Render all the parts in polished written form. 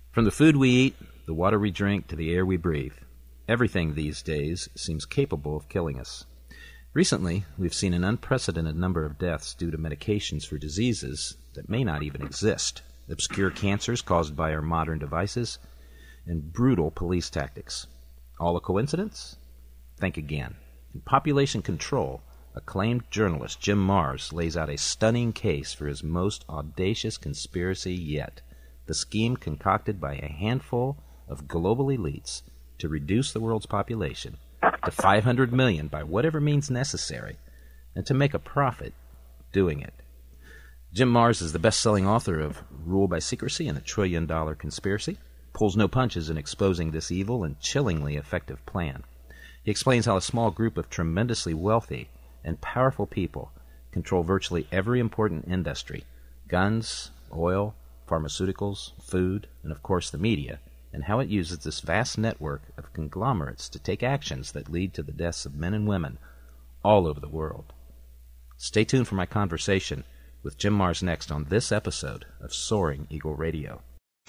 From the food we eat, the water we drink, to the air we breathe, everything these days seems capable of killing us. Recently, we've seen an unprecedented number of deaths due to medications for diseases that may not even exist, obscure cancers caused by our modern devices, and brutal police tactics. All a coincidence? Think again. In Population Control, acclaimed journalist Jim Marrs lays out a stunning case for his most audacious conspiracy yet, the scheme concocted by a handful of global elites to reduce the world's population to 500 million by whatever means necessary, and to make a profit doing it. Jim Marrs is the best-selling author of Rule by Secrecy and the $1 Trillion Conspiracy, pulls no punches in exposing this evil and chillingly effective plan. He explains how a small group of tremendously wealthy and powerful people control virtually every important industry: guns, oil, pharmaceuticals, food, and of course the media, and how it uses this vast network of conglomerates to take actions that lead to the deaths of men and women all over the world. Stay tuned for my conversation with Jim Marrs next on this episode of Soaring Eagle Radio.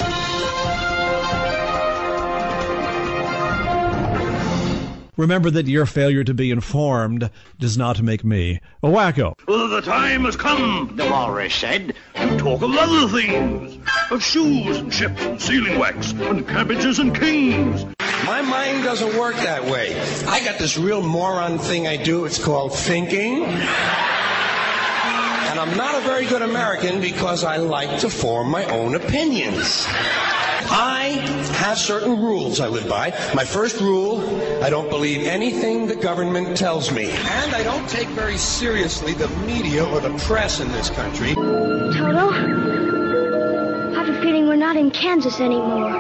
Remember that your failure to be informed does not make me a wacko. Well, the time has come, the walrus said, to talk of other things. Of shoes and ships and sealing wax and cabbages and kings. My mind doesn't work that way. I got this real moron thing I do. It's called thinking. And I'm not a very good American because I like to form my own opinions. I have certain rules I live by. My first rule, I don't believe anything the government tells me. And I don't take very seriously the media or the press in this country. Toto, I have a feeling we're not in Kansas anymore.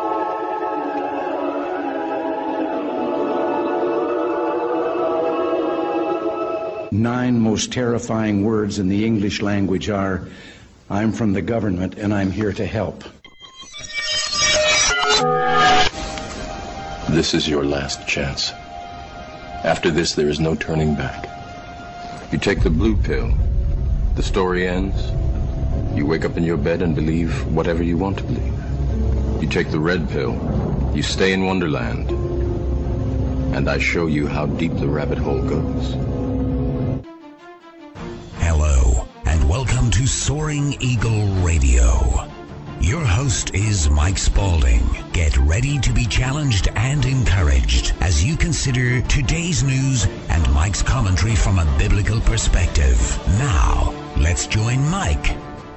Nine most terrifying words in the English language are, "I'm from the government and I'm here to help." This is your last chance. After this, there is no turning back. You take the blue pill. The story ends. You wake up in your bed and believe whatever you want to believe. You take the red pill. You stay in Wonderland. And I show you how deep the rabbit hole goes. Hello, and welcome to Soaring Eagle Radio. Your host is Mike Spaulding. Get ready to be challenged and encouraged as you consider today's news and Mike's commentary from a biblical perspective. Now, let's join Mike.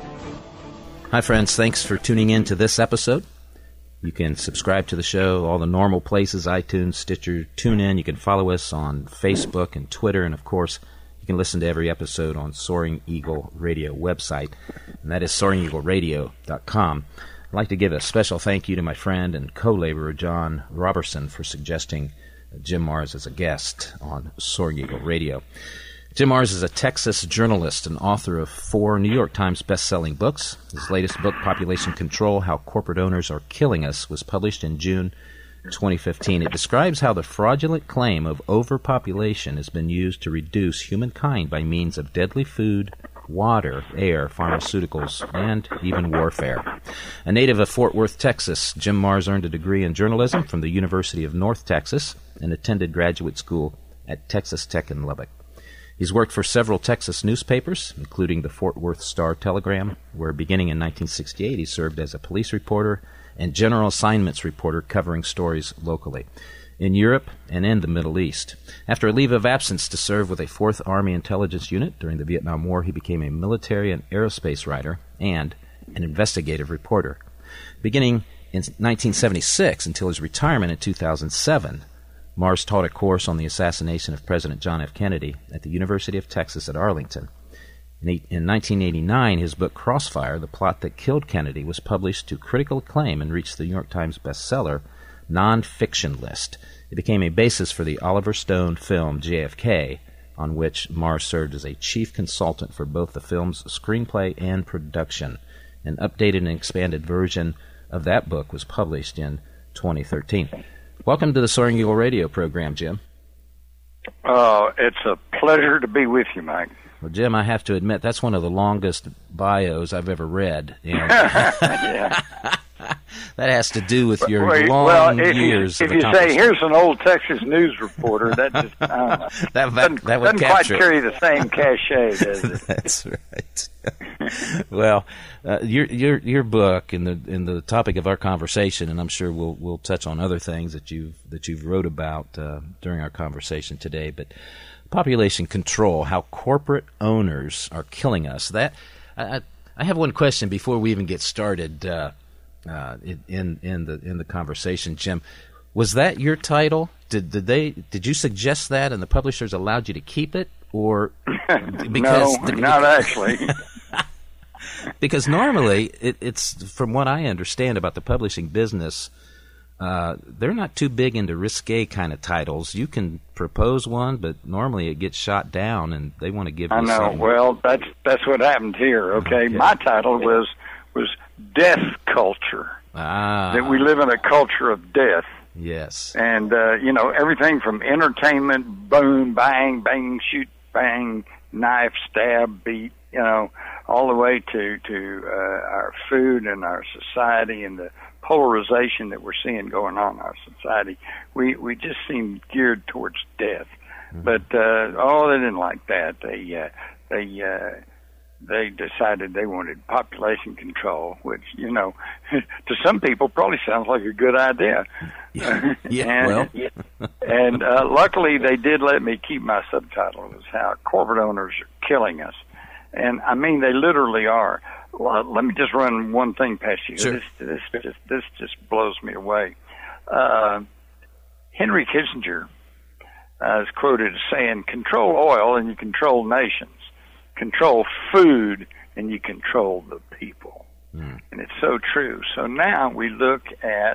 Hi, friends. Thanks for tuning in to this episode. You can subscribe to the show, all the normal places, iTunes, Stitcher, TuneIn. You can follow us on Facebook and Twitter, and of course, you can listen to every episode on Soaring Eagle Radio website, and that is SoaringEagleRadio.com. I'd like to give a special thank you to my friend and co-laborer John Robertson for suggesting Jim Marrs as a guest on Soaring Eagle Radio. Jim Marrs is a Texas journalist and author of 4 New York Times best-selling books. His latest book, Population Control: How Corporate Owners Are Killing Us, was published in June 2015. It describes how the fraudulent claim of overpopulation has been used to reduce humankind by means of deadly food, water, air, pharmaceuticals, and even warfare. A native of Fort Worth, Texas, Jim Marrs earned a degree in journalism from the University of North Texas and attended graduate school at Texas Tech in Lubbock. He's worked for several Texas newspapers, including the Fort Worth Star-Telegram, where beginning in 1968 he served as a police reporter and general assignments reporter covering stories locally, in Europe and in the Middle East. After a leave of absence to serve with a 4th Army Intelligence Unit during the Vietnam War, he became a military and aerospace writer and an investigative reporter. Beginning in 1976 until his retirement in 2007, Marrs taught a course on the assassination of President John F. Kennedy at the University of Texas at Arlington. In 1989, his book Crossfire, The Plot That Killed Kennedy, was published to critical acclaim and reached the New York Times bestseller nonfiction list. It became a basis for the Oliver Stone film JFK, on which Marrs served as a chief consultant for both the film's screenplay and production. An updated and expanded version of that book was published in 2013. Welcome to the Soaring Eagle Radio program, Jim. It's a pleasure to be with you, Mike. Well, Jim, I have to admit, that's one of the longest bios I've ever read. And Yeah. that has to do with your if years. If you say, "Here's an old Texas news reporter," that just that would doesn't quite carry the same cachet, does it? That's right. Well, your book and the topic of our conversation, and I'm sure we'll touch on other things that you've wrote about during our conversation today, but population control: how corporate owners are killing us. That I have one question before we even get started in the conversation, Jim. Was that your title? Did you suggest that, and the publishers allowed you to keep it, or because no, not actually? Because normally it's from what I understand about the publishing business, they're not too big into risque kind of titles. You can propose one, but normally it gets shot down, and they want to give you something. Well, that's what happened here. Okay, my title was Death Culture. That we live in a culture of death. Yes. And everything from entertainment, boom, bang, bang, shoot, bang, knife, stab, beat, all the way to our food and our society and the polarization that we're seeing going on in our society. We just seem geared towards death. Mm-hmm. But they didn't like that. They decided they wanted population control, which to some people probably sounds like a good idea. Yeah. And luckily they did let me keep my subtitle. It was How Corporate Owners Are Killing Us. And I mean, they literally are. Well, let me just run one thing past you. Sure. This just blows me away. Henry Kissinger is quoted as saying, "Control oil and you control nations. Control food and you control the people." And it's so true. So now we look at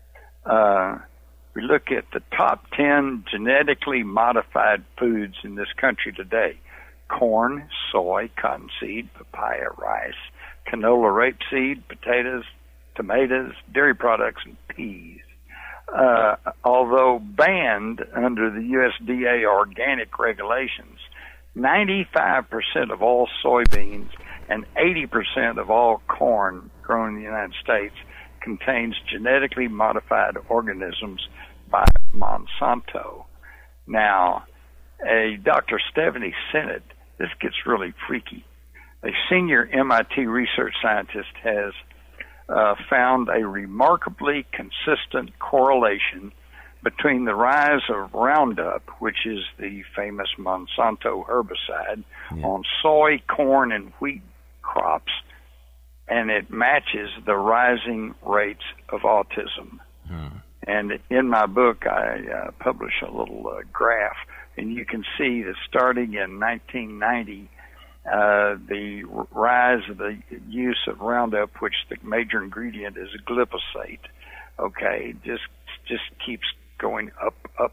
the top 10 genetically modified foods in this country today: corn, soy, cottonseed, papaya, rice, canola, rapeseed, potatoes, tomatoes, dairy products, and peas. Although banned under the USDA organic regulations, 95% of all soybeans and 80% of all corn grown in the United States contains genetically modified organisms by Monsanto. Now, Dr. Stephanie Sennett, this gets really freaky. A senior MIT research scientist has found a remarkably consistent correlation between the rise of Roundup, which is the famous Monsanto herbicide, on soy, corn, and wheat crops, and it matches the rising rates of autism. And in my book, I publish a little graph, and you can see that starting in 1990, the rise of the use of Roundup, which the major ingredient is glyphosate, just keeps going up,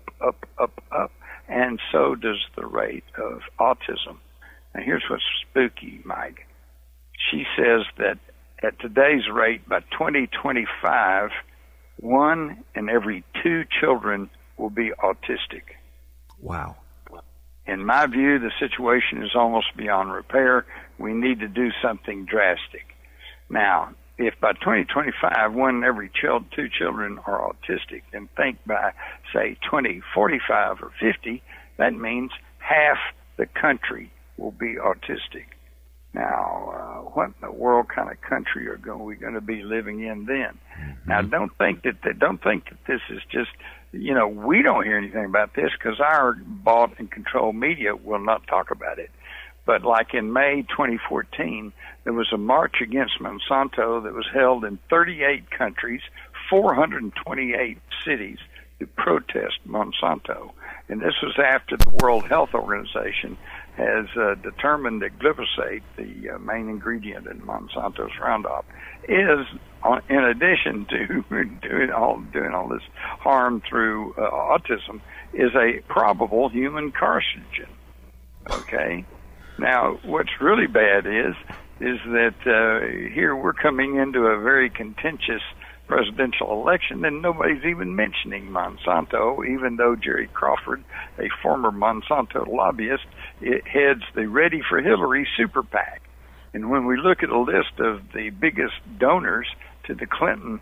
and so does the rate of autism. Now, here's what's spooky, Mike. She says that at today's rate, by 2025, 1 in every 2 children will be autistic. Wow. In my view, the situation is almost beyond repair. We need to do something drastic. Now, if by 2025, 1 in every 2 children are autistic, then think by, say, 2045 or 50, that means half the country will be autistic. Now, what in the world kind of country are we going to be living in then? Mm-hmm. Now, don't think that this is just, we don't hear anything about this because our bought and controlled media will not talk about it. But like in May 2014, there was a march against Monsanto that was held in 38 countries, 428 cities to protest Monsanto. And this was after the World Health Organization has determined that glyphosate, the main ingredient in Monsanto's Roundup, is, in addition to doing all this harm through autism, is a probable human carcinogen. Okay? Now, what's really bad is that here we're coming into a very contentious presidential election, and nobody's even mentioning Monsanto, even though Jerry Crawford, a former Monsanto lobbyist, heads the Ready for Hillary super PAC. And when we look at a list of the biggest donors to the Clinton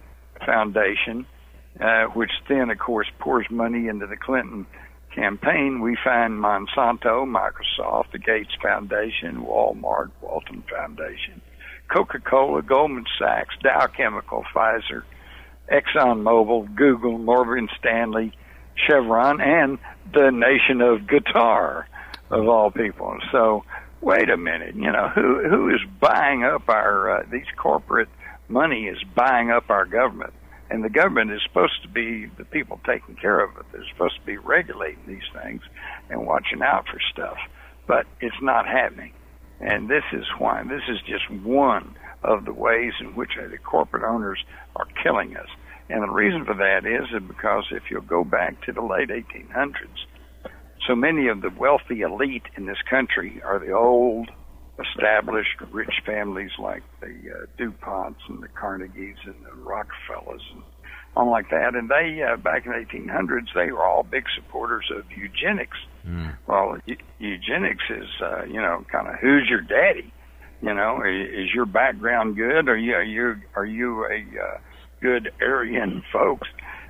Foundation, which then, of course, pours money into the Clinton campaign. We find Monsanto, Microsoft, the Gates Foundation, Walmart, Walton Foundation, Coca-Cola, Goldman Sachs, Dow Chemical, Pfizer, ExxonMobil, Google, Morgan Stanley, Chevron, and the nation of guitar, of all people. So, wait a minute, who is buying up our, these corporate money is buying up our government. And the government is supposed to be the people taking care of it. They're supposed to be regulating these things and watching out for stuff. But it's not happening. And this is why. This is just one of the ways in which the corporate owners are killing us. And the reason for that is because if you'll go back to the late 1800s, so many of the wealthy elite in this country are the old, established, rich families like the DuPonts and the Carnegies and the Rockefellers and all like that. And they, back in the 1800s, they were all big supporters of eugenics. Well, eugenics is, kind of who's your daddy? Is your background good? Are you a good Aryan folks?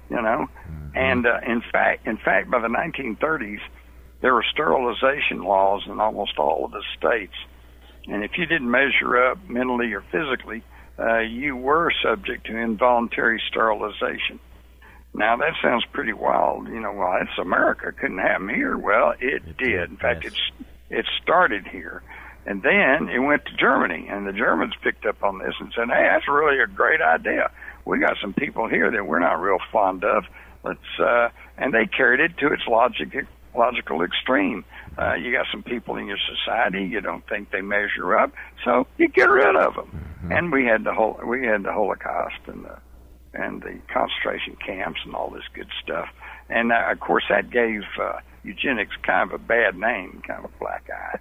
And in fact, by the 1930s, there were sterilization laws in almost all of the states. And if you didn't measure up mentally or physically, you were subject to involuntary sterilization. Now, that sounds pretty wild. Well, it's America. Couldn't happen here. Well, it did. In fact, it started here. And then it went to Germany, and the Germans picked up on this and said, hey, that's really a great idea. We got some people here that we're not real fond of. And they carried it to its logical extreme. You got some people in your society you don't think they measure up, so you get rid of them. And we had the Holocaust and the concentration camps and all this good stuff. And of course that gave eugenics kind of a bad name, kind of a black eye.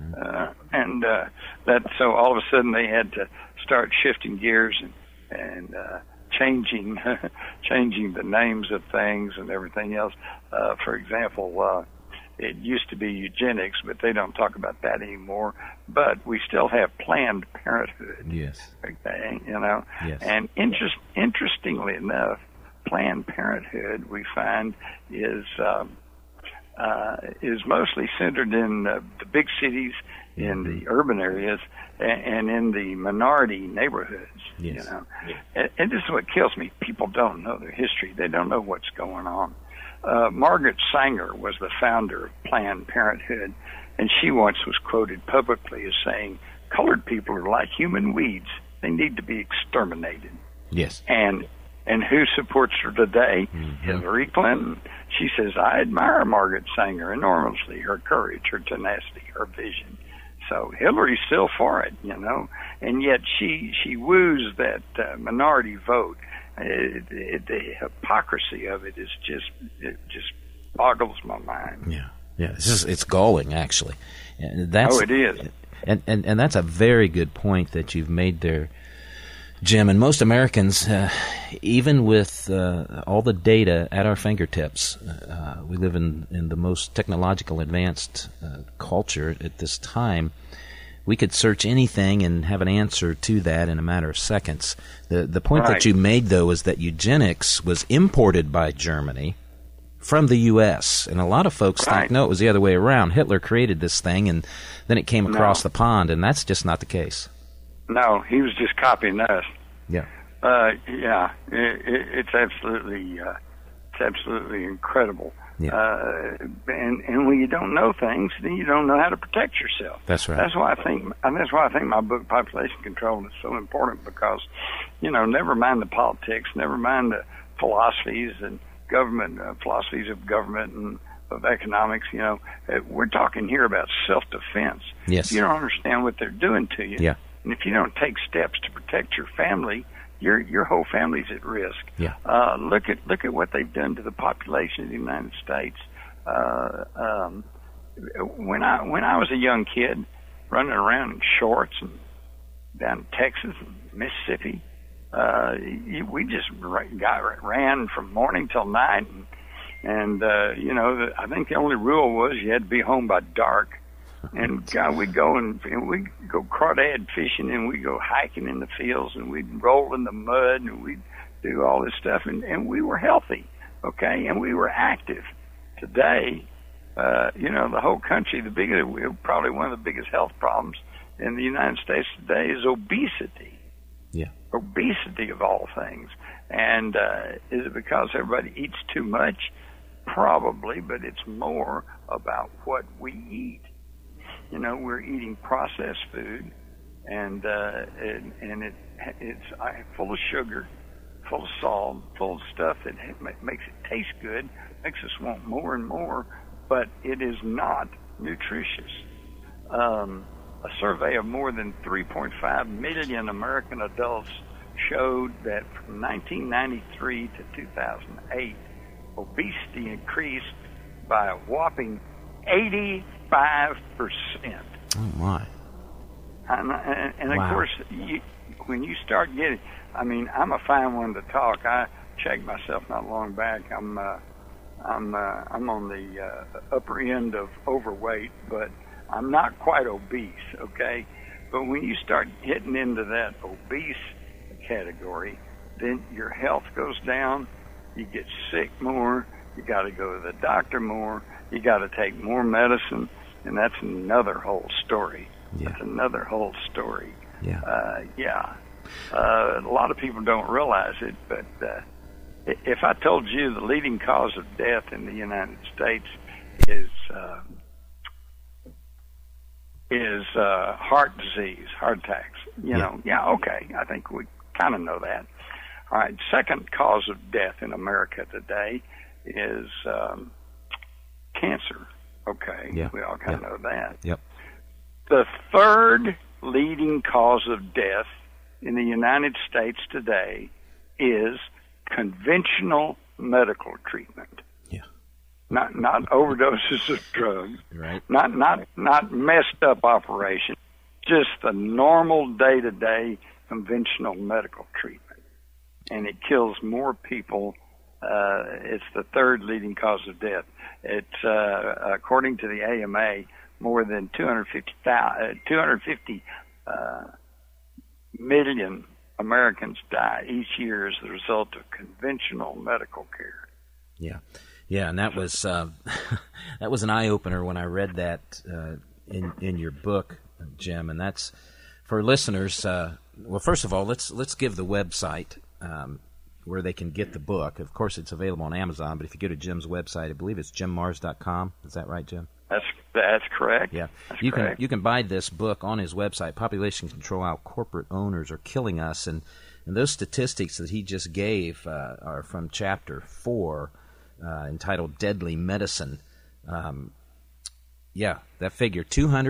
So all of a sudden they had to start shifting gears and changing the names of things and everything else. For example, it used to be eugenics, but they don't talk about that anymore. But we still have Planned Parenthood. Yes. Okay, Yes. And interestingly enough, Planned Parenthood we find is mostly centered in the big cities, in the urban areas, and in the minority neighborhoods. Yes. And this is what kills me. People don't know their history. They don't know what's going on. Margaret Sanger was the founder of Planned Parenthood, and she once was quoted publicly as saying, colored people are like human weeds. They need to be exterminated. Yes. And who supports her today? Hillary Clinton. She says, I admire Margaret Sanger enormously, her courage, her tenacity, her vision. So Hillary's still for it, and yet she woos that minority vote. The hypocrisy of it just boggles my mind. Yeah. It's galling, actually. And it is. And that's a very good point that you've made there, Jim. And most Americans, even with all the data at our fingertips, we live in the most technological advanced culture at this time. We could search anything and have an answer to that in a matter of seconds. The point that you made, though, is that eugenics was imported by Germany from the U.S., and a lot of folks think, no, it was the other way around. Hitler created this thing, and then it came across the pond, and that's just not the case. No, he was just copying us. Yeah. It's absolutely incredible. Yeah. And when you don't know things, then you don't know how to protect yourself. That's right. That's why I think my book Population Control is so important, because never mind the politics, never mind the philosophies and philosophies of government and of economics. We're talking here about self-defense. Yes. If you don't understand what they're doing to you, and if you don't take steps to protect your family, your whole family's at risk. Yeah. Look at what they've done to the population of the United States. When I was a young kid, running around in shorts and down in Texas and Mississippi, we just ran from morning till night, and I think the only rule was you had to be home by dark. And God, we'd go crawdad fishing, and we'd go hiking in the fields, and we'd roll in the mud, and we'd do all this stuff, and we were healthy, okay, and we were active. Today, the whole country, probably one of the biggest health problems in the United States today is obesity. Yeah. Obesity of all things. And is it because everybody eats too much? Probably, but it's more about what we eat. We're eating processed food, and it's full of sugar, full of salt, full of stuff that makes it taste good, makes us want more and more, but it is not nutritious. A survey of more than 3.5 million American adults showed that from 1993 to 2008, obesity increased by a whopping 85%. Oh, my. And wow. Of course, when you start getting, I'm a fine one to talk. I checked myself not long back. I'm on the upper end of overweight, but I'm not quite obese, okay? But when you start hitting into that obese category, then your health goes down, you get sick more, you got to go to the doctor more, you got to take more medicine, and that's another whole story. Yeah. That's another whole story. Yeah. A lot of people don't realize it, but if I told you the leading cause of death in the United States is heart disease, heart attacks, okay, I think we kind of know that. All right, second cause of death in America today is cancer. Okay, yeah. We all kind of know that. Yep. The third leading cause of death in the United States today is conventional medical treatment. Yeah. Not overdoses of drugs. Right. Not messed up operations. Just the normal day-to-day conventional medical treatment. And it kills more people. It's the third leading cause of death. It's according to the AMA, more than 250 million Americans die each year as the result of conventional medical care. Yeah, and that was that was an eye opener when I read that in your book, Jim. And that's for listeners. Well, first of all, let's give the website where they can get the book. Of course, it's available on Amazon, but if you go to Jim's website, I believe it's jimmars.com. Is that right, Jim? That's correct. Yeah, that's you correct. can buy this book on his website, Population Control: How Corporate Owners Are Killing Us, and those statistics that he just gave are from Chapter 4, entitled "Deadly Medicine." That figure,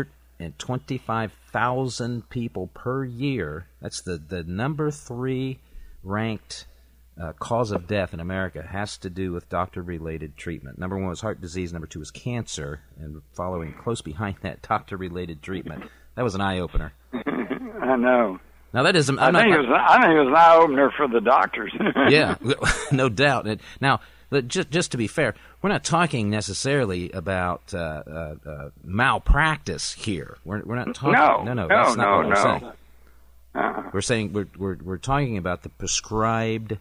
225,000 people per year. That's the number 3 ranked cause of death in America, has to do with doctor-related treatment. Number 1 was heart disease. Number 2 was cancer. And following close behind that, doctor-related treatment. That was an eye-opener. I know. Now, that isn't... I think it was an eye-opener for the doctors. Yeah, no doubt. Now, just to be fair, we're not talking necessarily about malpractice here. We're not talking... No, that's not what we're saying. We're saying we're talking about the prescribed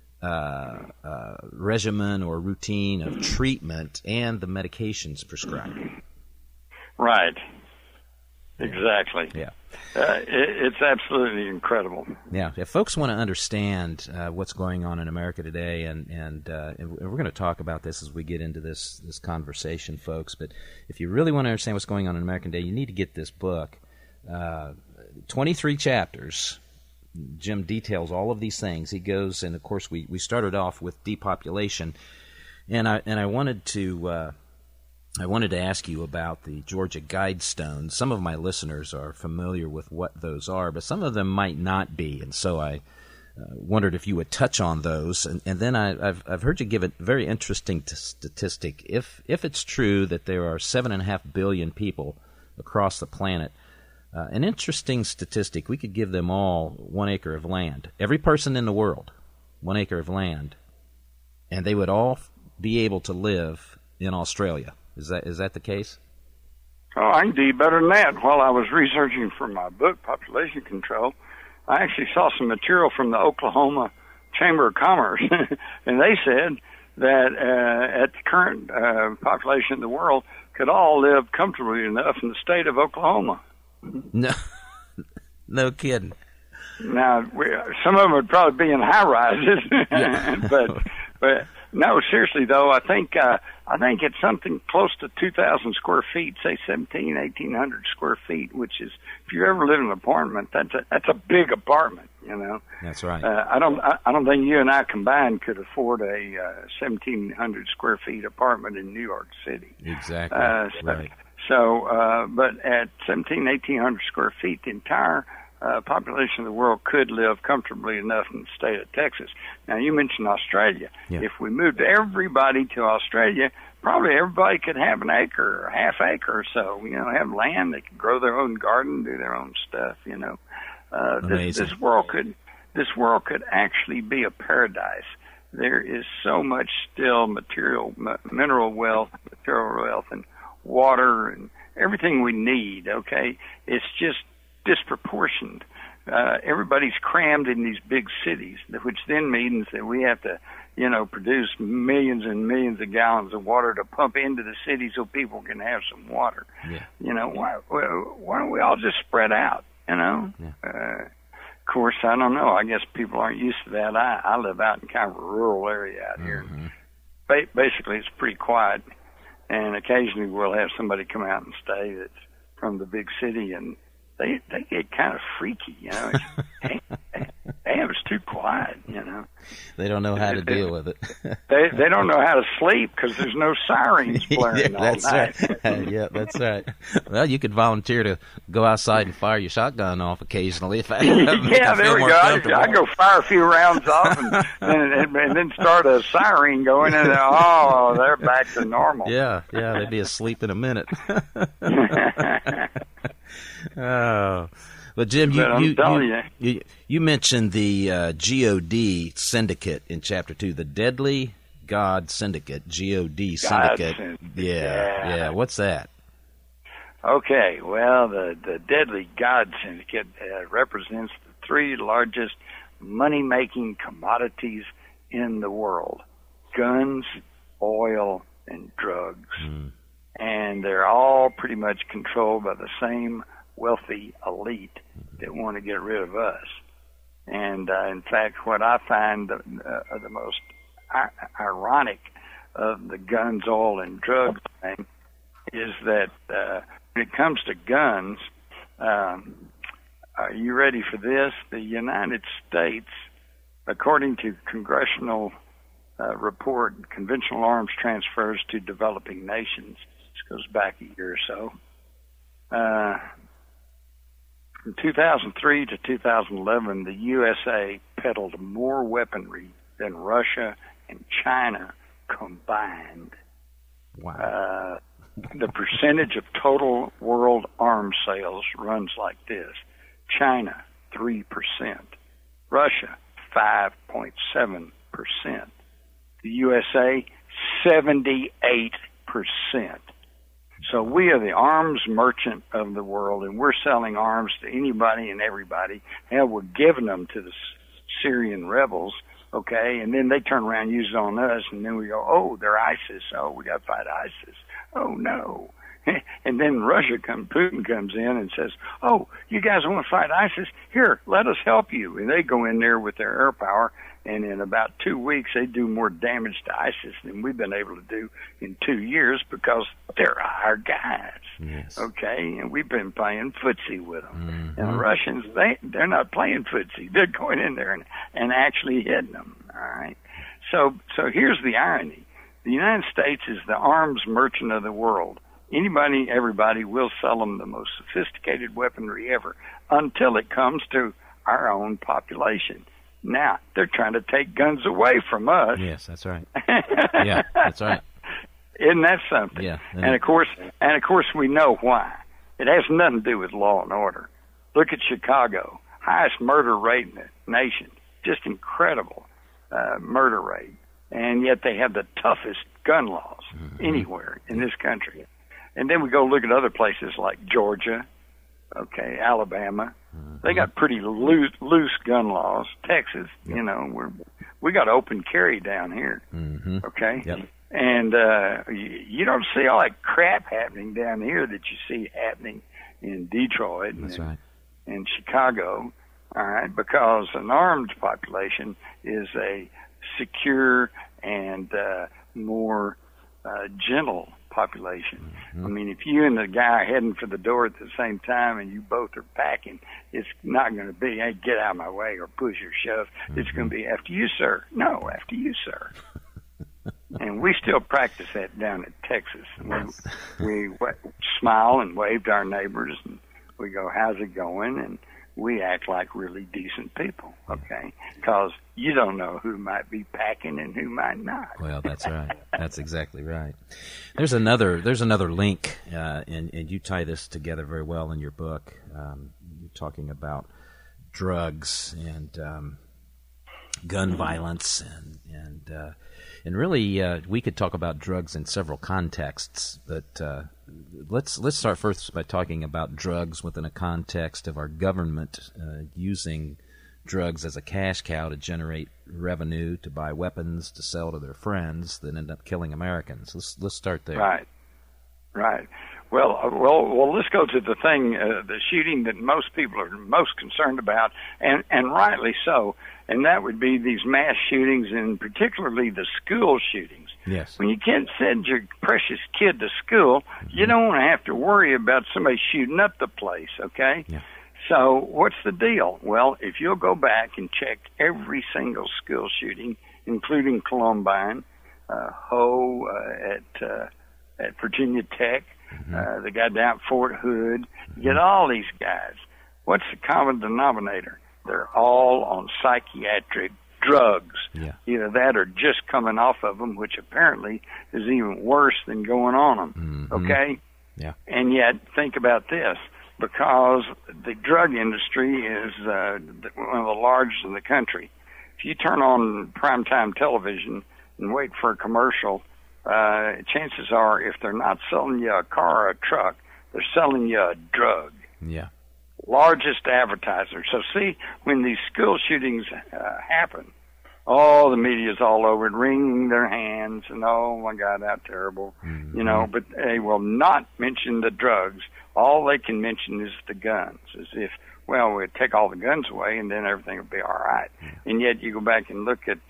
regimen or routine of treatment and the medications prescribed. Right. Exactly. Yeah. It's absolutely incredible. Yeah. If folks want to understand what's going on in America today, and we're going to talk about this as we get into this conversation, folks, but if you really want to understand what's going on in America today, you need to get this book. 23 chapters. Jim details all of these things. He goes, and of course we started off with depopulation, and I wanted to ask you about the Georgia Guidestones. Some of my listeners are familiar with what those are, but some of them might not be, and so I wondered if you would touch on those. And then I've heard you give a very interesting statistic. If it's true that there are 7.5 billion people across the planet. An interesting statistic, we could give them all 1 acre of land. Every person in the world, 1 acre of land, and they would all be able to live in Australia. Is that the case? Oh, I can do you better than that. While I was researching for my book, Population Control, I actually saw some material from the Oklahoma Chamber of Commerce, and they said that at the current population of the world could all live comfortably enough in the state of Oklahoma. No kidding. Now, some of them would probably be in high rises, but no, seriously though, I think it's something close to 2,000 square feet, say 1,800 square feet, which is, if you ever live in an apartment, that's a big apartment, you know. That's right. I don't think you and I combined could afford a 1,700 square feet apartment in New York City. Exactly. Right. So, but at 1,800 square feet, the entire population of the world could live comfortably enough in the state of Texas. Now, you mentioned Australia. Yeah. If we moved everybody to Australia, probably everybody could have an acre or half acre or so, you know, have land. They could grow their own garden, do their own stuff, you know. This world could actually be a paradise. There is so much still mineral wealth, and water and everything we need, okay? It's just disproportioned. Everybody's crammed in these big cities, which then means that we have to, you know, produce millions and millions of gallons of water to pump into the city so people can have some water. Yeah. You know, why don't we all just spread out, you know? Yeah. Of course, I don't know. I guess people aren't used to that. I live out in kind of a rural area out here. Mm-hmm. Basically, it's pretty quiet, and occasionally we'll have somebody come out and stay that's from the big city, and they get kind of freaky, you know. Damn, it's too quiet, you know. They don't know how to deal with it. They don't know how to sleep because there's no sirens blaring all that's night. Right. Yeah, that's right. Well, you could volunteer to go outside and fire your shotgun off occasionally. If yeah, there we go. I go fire a few rounds off and then start a siren going, and they're back to normal. Yeah, they'd be asleep in a minute. Oh, but Jim, you mentioned the GOD syndicate in Chapter 2, the Deadly God Syndicate, GOD Syndicate. Yeah. What's that? Okay, well, the Deadly God Syndicate represents the three largest money-making commodities in the world: guns, oil, and drugs. And they're all pretty much controlled by the same wealthy elite that want to get rid of us. And in fact, what I find the most ironic of the guns, oil, and drugs thing is that when it comes to guns, are you ready for this? The United States, according to congressional report, conventional arms transfers to developing nations. This goes back a year or so. From 2003 to 2011, the USA peddled more weaponry than Russia and China combined. Wow. The percentage of total world arms sales runs like this: China, 3%. Russia, 5.7%. The USA, 78%. So we are the arms merchant of the world, and we're selling arms to anybody and everybody. Hell, we're giving them to the Syrian rebels, okay? And then they turn around and use it on us, and then we go, oh, they're ISIS. Oh, we got to fight ISIS. Oh, no. And then Putin comes in and says, oh, you guys want to fight ISIS? Here, let us help you. And they go in there with their air power, and in about 2 weeks, they do more damage to ISIS than we've been able to do in 2 years because they're our guys. Yes. Okay? And we've been playing footsie with them. Mm-hmm. And the Russians, they're not playing footsie. They're going in there and actually hitting them. All right? So here's the irony. The United States is the arms merchant of the world. Anybody, everybody will sell them the most sophisticated weaponry ever until it comes to our own population. Now, they're trying to take guns away from us. Yes, that's right. Yeah, that's right. Isn't that something? Yeah. And of course, we know why. It has nothing to do with law and order. Look at Chicago, highest murder rate in the nation. Just incredible murder rate. And yet they have the toughest gun laws anywhere in this country. And then we go look at other places like Georgia, okay, Alabama. They got pretty loose gun laws. Texas, you know, We got open carry down here. Mm-hmm. Okay? Yep. And you don't see all that crap happening down here that you see happening in Detroit and Chicago, all right? Because an armed population is a secure and more gentle population. I mean, if you and the guy are heading for the door at the same time and you both are packing, it's not going to be, hey, get out of my way or push or shove. It's going to be, after you, sir. No, after you, sir. And we still practice that down in Texas. We smile and wave to our neighbors, and we go, how's it going? And we act like really decent people, okay? Because you don't know who might be packing and who might not. Well, that's right. That's exactly right. There's another link, and you tie this together very well in your book. You're talking about drugs and gun violence, and really we could talk about drugs in several contexts, but let's start first by talking about drugs within a context of our government using drugs as a cash cow to generate revenue, to buy weapons, to sell to their friends, that end up killing Americans. Let's start there. Right. Well, let's go to the thing, the shooting that most people are most concerned about, and rightly so, and that would be these mass shootings, and particularly the school shootings. Yes. When you can't send your precious kid to school, you don't want to have to worry about somebody shooting up the place, okay? Yeah. So what's the deal? Well, if you'll go back and check every single school shooting, including Columbine, at Virginia Tech, the guy down at Fort Hood, get all these guys. What's the common denominator? They're all on psychiatric drugs. Yeah. Either that or just coming off of them, which apparently is even worse than going on them. Mm-hmm. Okay? Yeah. And yet, think about this. Because the drug industry is one of the largest in the country. If you turn on primetime television and wait for a commercial, chances are, if they're not selling you a car or a truck, they're selling you a drug. Yeah. Largest advertiser. So see, when these school shootings happen, all the media's all over it, wringing their hands, and oh my God, how terrible. Mm-hmm. You know, but they will not mention the drugs. All they can mention is the guns, as if, well, we'll take all the guns away and then everything will be all right. And yet you go back and look at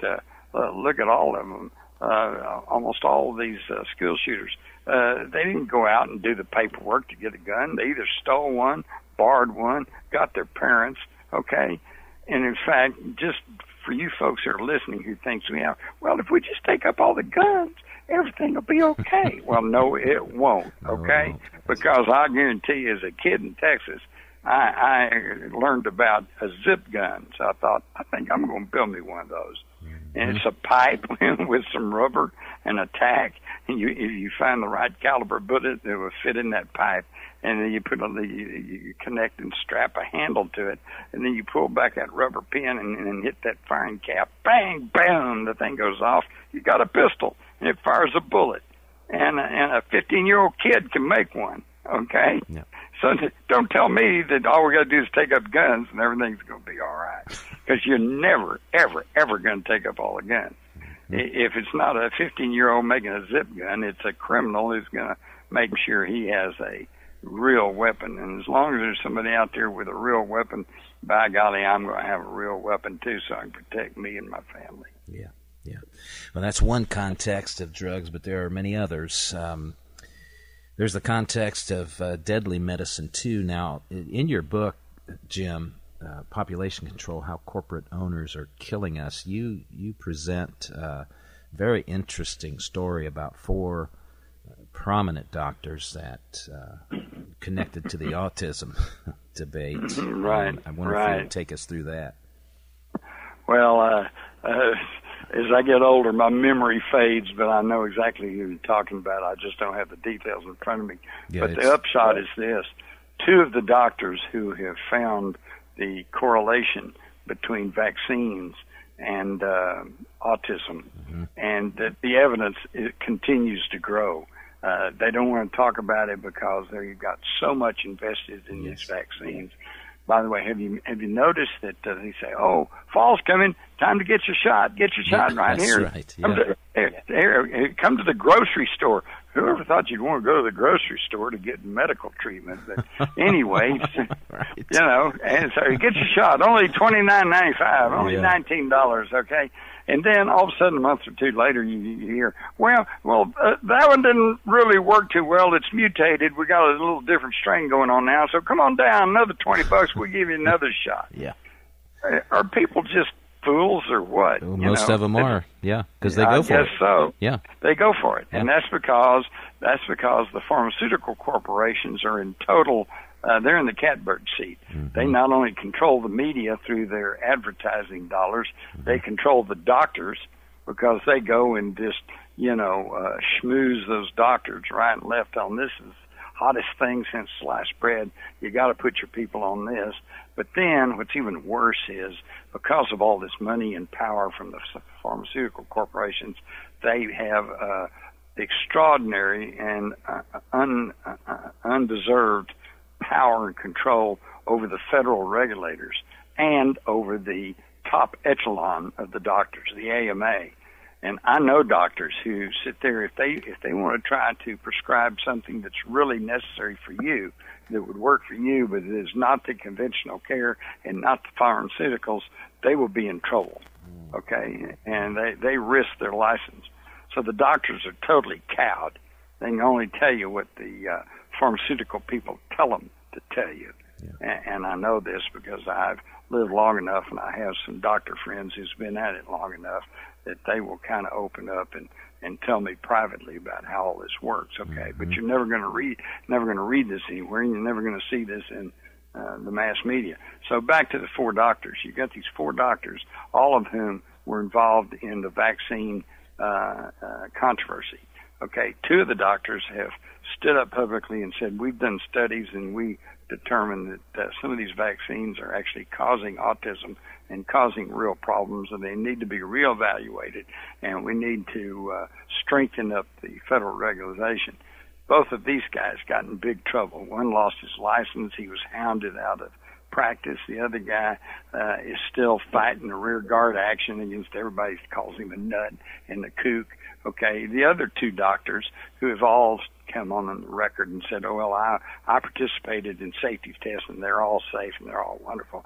all of them, almost all of these school shooters. They didn't go out and do the paperwork to get a gun. They either stole one, borrowed one, got their parents, okay? And in fact, just for you folks who are listening who thinks well, if we just take up all the guns, everything will be okay. Well, no, it won't, okay? Because I guarantee you, as a kid in Texas, I learned about a zip gun. So I thought, I think I'm going to build me one of those. And it's a pipe with some rubber and a tack. And if you find the right caliber bullet, it will fit in that pipe. And then you connect and strap a handle to it. And then you pull back that rubber pin and hit that firing cap. Bang, bam, the thing goes off. You got a pistol, and it fires a bullet. And a 15-year-old kid can make one, okay? Yeah. So don't tell me that all we got to do is take up guns and everything's going to be all right. Because you're never, ever, ever going to take up all the guns. If it's not a 15-year-old making a zip gun, it's a criminal who's going to make sure he has a real weapon. And as long as there's somebody out there with a real weapon, by golly, I'm going to have a real weapon too, so I can protect me and my family. Yeah. Yeah. Well, that's one context of drugs, but there are many others. There's the context of deadly medicine, too. Now, in your book, Jim, Population Control, How Corporate Owners Are Killing Us, you present a very interesting story about 4 prominent doctors that connected to the autism debate. Right. I wonder if you would take us through that. Well, as I get older, my memory fades, but I know exactly who you're talking about. I just don't have the details in front of me. Yeah, but the upshot is this. 2 of the doctors who have found the correlation between vaccines and autism, and that the evidence continues to grow. They don't want to talk about it because they've got so much invested in these vaccines. By the way, have you noticed that they say, "Oh, fall's coming, time to get your shot. Get your shot right that's here." Right. Yeah. Come to the grocery store. Whoever thought you'd want to go to the grocery store to get medical treatment? But anyway, right. you know, and so you get your shot. Only $29.95, only $19. Okay. And then all of a sudden, a month or two later, you hear, well, that one didn't really work too well. It's mutated. We got a little different strain going on now. So come on down, another $20. We'll give you another shot. Yeah. Are people just fools or what? Well, most of them are. Yeah, because they go for it. I guess so. Yeah. They go for it, yeah. and that's because the pharmaceutical corporations are in total. They're in the catbird seat. Mm-hmm. They not only control the media through their advertising dollars, they control the doctors because they go and just, schmooze those doctors right and left on this is hottest thing since sliced bread. You got to put your people on this. But then what's even worse is because of all this money and power from the pharmaceutical corporations, they have extraordinary and undeserved power and control over the federal regulators and over the top echelon of the doctors, the AMA. And I know doctors who sit there, if they want to try to prescribe something that's really necessary for you, that would work for you, but it is not the conventional care and not the pharmaceuticals, they will be in trouble, okay? And they risk their license. So the doctors are totally cowed. They can only tell you what the pharmaceutical people tell them to tell you. Yeah. And I know this because I've lived long enough and I have some doctor friends who's been at it long enough that they will kind of open up and tell me privately about how all this works. Okay, mm-hmm. But you're never going to read this anywhere, and you're never going to see this in the mass media. So back to the 4 doctors. You got these 4 doctors, all of whom were involved in the vaccine controversy. Okay, 2 of the doctors have stood up publicly and said, we've done studies and we determined that some of these vaccines are actually causing autism and causing real problems, and they need to be reevaluated, and we need to strengthen up the federal regulation. Both of these guys got in big trouble. One lost his license. He was hounded out of practice. The other guy is still fighting a rear guard action against everybody who calls him a nut and a kook. Okay, the other 2 doctors who have all come on the record and said, oh, well, I participated in safety tests and they're all safe and they're all wonderful.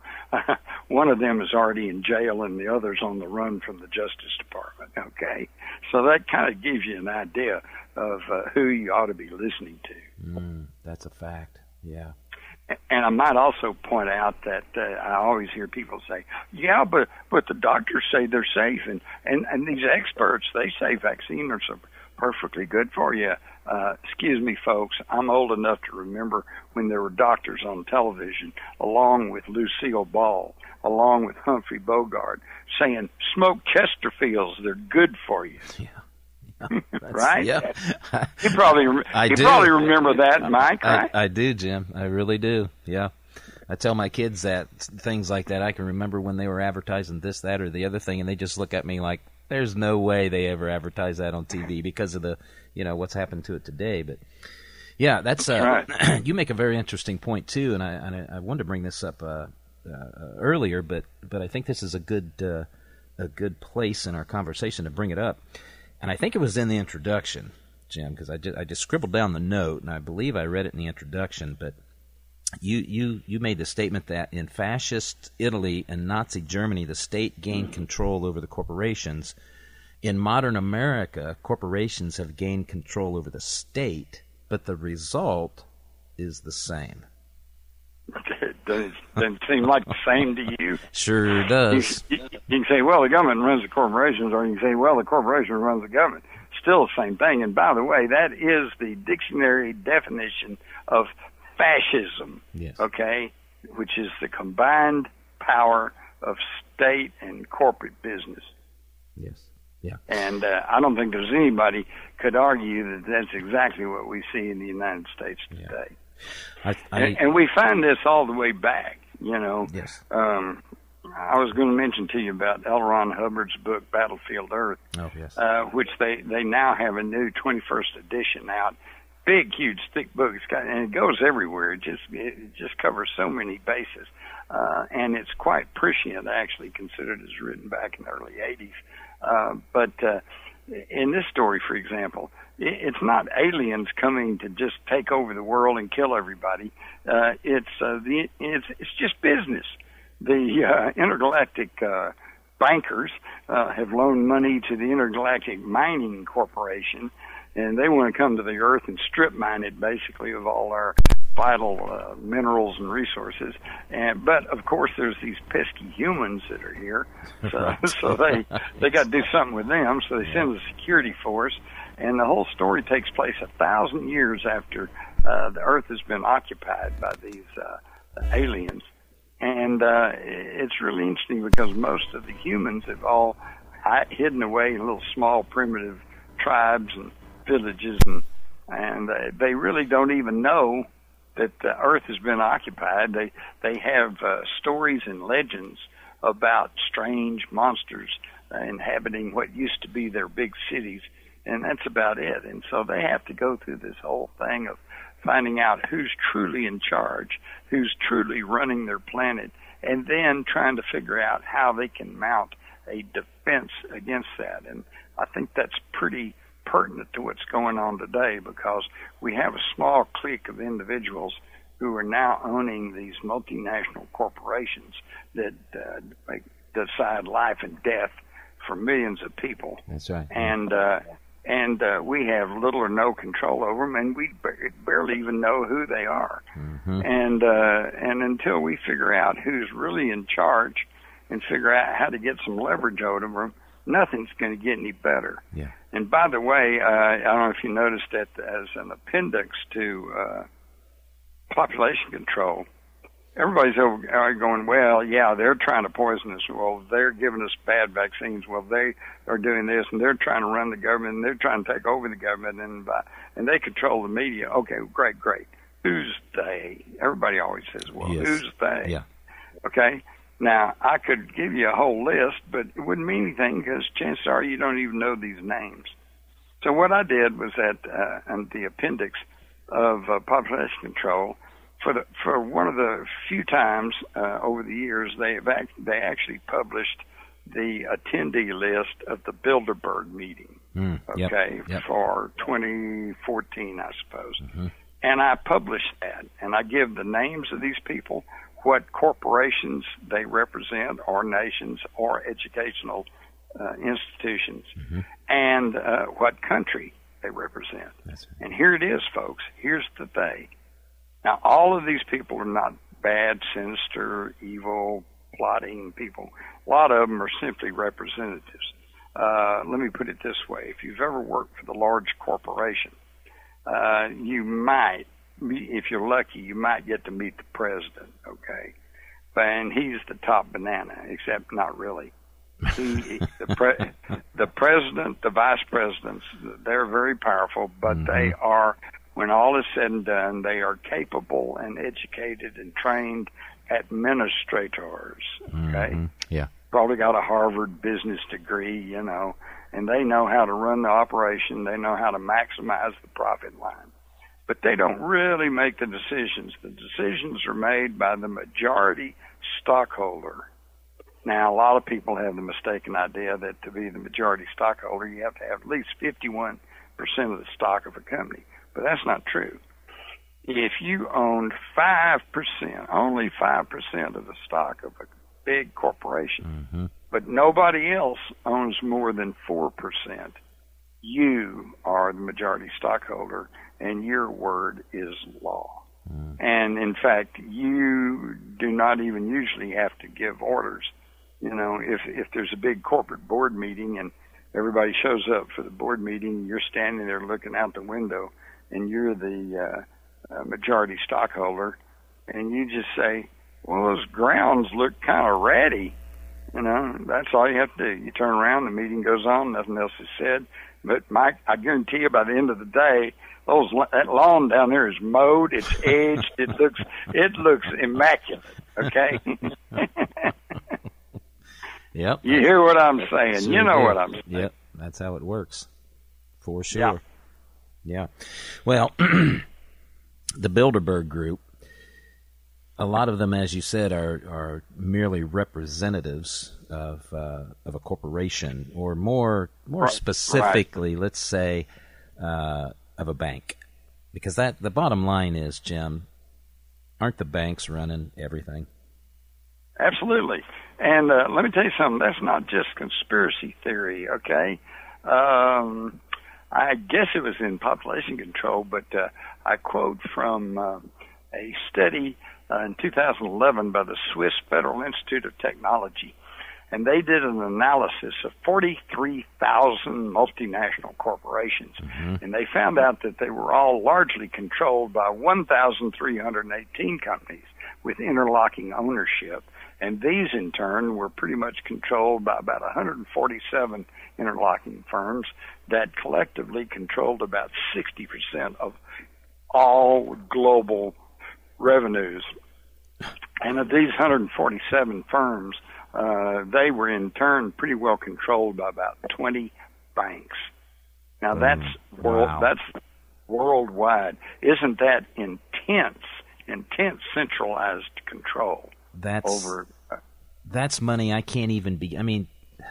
One of them is already in jail and the other's on the run from the Justice Department. Okay, so that kind of gives you an idea of who you ought to be listening to. That's a fact, yeah. And I might also point out that I always hear people say, yeah, but the doctors say they're safe. And these experts, they say vaccines are so perfectly good for you. Excuse me, folks, I'm old enough to remember when there were doctors on television, along with Lucille Ball, along with Humphrey Bogart, saying, smoke Chesterfields, they're good for you. Yeah. Right? Yeah. You probably remember that, Mike, right? I do, Jim. I really do. Yeah. I tell my kids that things like that. I can remember when they were advertising this, that, or the other thing, and they just look at me like, there's no way they ever advertise that on TV because of the, what's happened to it today. But yeah, that's right. You make a very interesting point too, and I wanted to bring this up earlier, but I think this is a good place in our conversation to bring it up. And I think it was in the introduction, Jim, because I just scribbled down the note, and I believe I read it in the introduction. But you made the statement that in fascist Italy and Nazi Germany, the state gained control over the corporations. In modern America, corporations have gained control over the state, but the result is the same. Doesn't seem like the same to you. Sure does. You can say, well, the government runs the corporations, or you can say, well, the corporation runs the government. Still the same thing. And by the way, that is the dictionary definition of fascism, yes. Okay, which is the combined power of state and corporate business. Yes. Yeah. And I don't think there's anybody could argue that that's exactly what we see in the United States today. Yeah. And we find this all the way back, Yes. I was going to mention to you about L. Ron Hubbard's book, Battlefield Earth, oh, yes. Which they now have a new 21st edition out. big, huge, thick book. And it goes everywhere. It just covers so many bases. And it's quite prescient, actually, considered as written back in the early 80s. But in this story, for example, it's not aliens coming to just take over the world and kill everybody. It's just business. The intergalactic bankers have loaned money to the Intergalactic Mining Corporation, and they want to come to the Earth and strip mine it, basically, of all our vital minerals and resources. But of course, there's these pesky humans that are here, so they got to do something with them. So they send a security force, and the whole story takes place 1,000 years after the Earth has been occupied by these aliens. And it's really interesting because most of the humans have all hidden away in little small primitive tribes and villages, and they really don't even know that the Earth has been occupied. They have stories and legends about strange monsters inhabiting what used to be their big cities, and that's about it. And so they have to go through this whole thing of finding out who's truly in charge, who's truly running their planet, and then trying to figure out how they can mount a defense against that. And I think that's pretty pertinent to what's going on today, because we have a small clique of individuals who are now owning these multinational corporations that decide life and death for millions of people. That's right. And we have little or no control over them, and we barely even know who they are. Mm-hmm. And until we figure out who's really in charge and figure out how to get some leverage out of them, nothing's going to get any better. Yeah. And by the way, I don't know if you noticed that as an appendix to population control, everybody's over going, well, yeah, they're trying to poison us. Well, they're giving us bad vaccines. Well, they are doing this, and they're trying to run the government, and they're trying to take over the government, and they control the media. Okay, great. Who's they? Everybody always says, well, yes. Who's they? Yeah. Okay. Now, I could give you a whole list, but it wouldn't mean anything because chances are you don't even know these names. So what I did was that in the appendix of population control, for one of the few times over the years, they actually published the attendee list of the Bilderberg meeting, Yep. for 2014, I suppose. Mm-hmm. And I published that, and I give the names of these people, what corporations they represent, or nations, or educational institutions, mm-hmm. and what country they represent. That's right. And here it is, folks. Here's the thing. Now, all of these people are not bad, sinister, evil, plotting people. A lot of them are simply representatives. Let me put it this way. If you've ever worked for the large corporation, you might, if you're lucky, you might get to meet the president, okay? And he's the top banana, except not really. The president, the vice presidents, they're very powerful, but mm-hmm. they are, when all is said and done, they are capable and educated and trained administrators, okay? Mm-hmm. Yeah. Probably got a Harvard business degree, and they know how to run the operation. They know how to maximize the profit line. But they don't really make the decisions. The decisions are made by the majority stockholder. Now, a lot of people have the mistaken idea that to be the majority stockholder, you have to have at least 51% of the stock of a company. But that's not true. If you owned 5%, only 5% of the stock of a big corporation, mm-hmm. but nobody else owns more than 4%, you are the majority stockholder, and your word is law. Mm. And in fact, you do not even usually have to give orders. If there's a big corporate board meeting and everybody shows up for the board meeting, you're standing there looking out the window, and you're the majority stockholder, and you just say, well, those grounds look kind of ratty. That's all you have to do. You turn around, the meeting goes on, nothing else is said. But Mike, I guarantee you, by the end of the day, that lawn down there is mowed, it's edged, it looks immaculate. Okay. Yep. You hear what I'm saying? Sure you know do. what I'm saying? Yep. That's how it works, for sure. Yeah. Yeah. Well, the Bilderberg Group, a lot of them, as you said, are merely representatives of a corporation, or more specifically, let's say, of a bank, because the bottom line is, Jim, aren't the banks running everything? Absolutely. And let me tell you something. That's not just conspiracy theory. Okay. I guess it was in Population Control, but I quote from a study in 2011 by the Swiss Federal Institute of Technology, and they did an analysis of 43,000 multinational corporations, and they found out that they were all largely controlled by 1,318 companies with interlocking ownership, and these in turn were pretty much controlled by about 147 interlocking firms that collectively controlled about 60% of all global revenues. And of these 147 firms, they were in turn pretty well controlled by about 20 banks. Now that's worldwide. Isn't that intense centralized control? That's money I can't even be. I mean,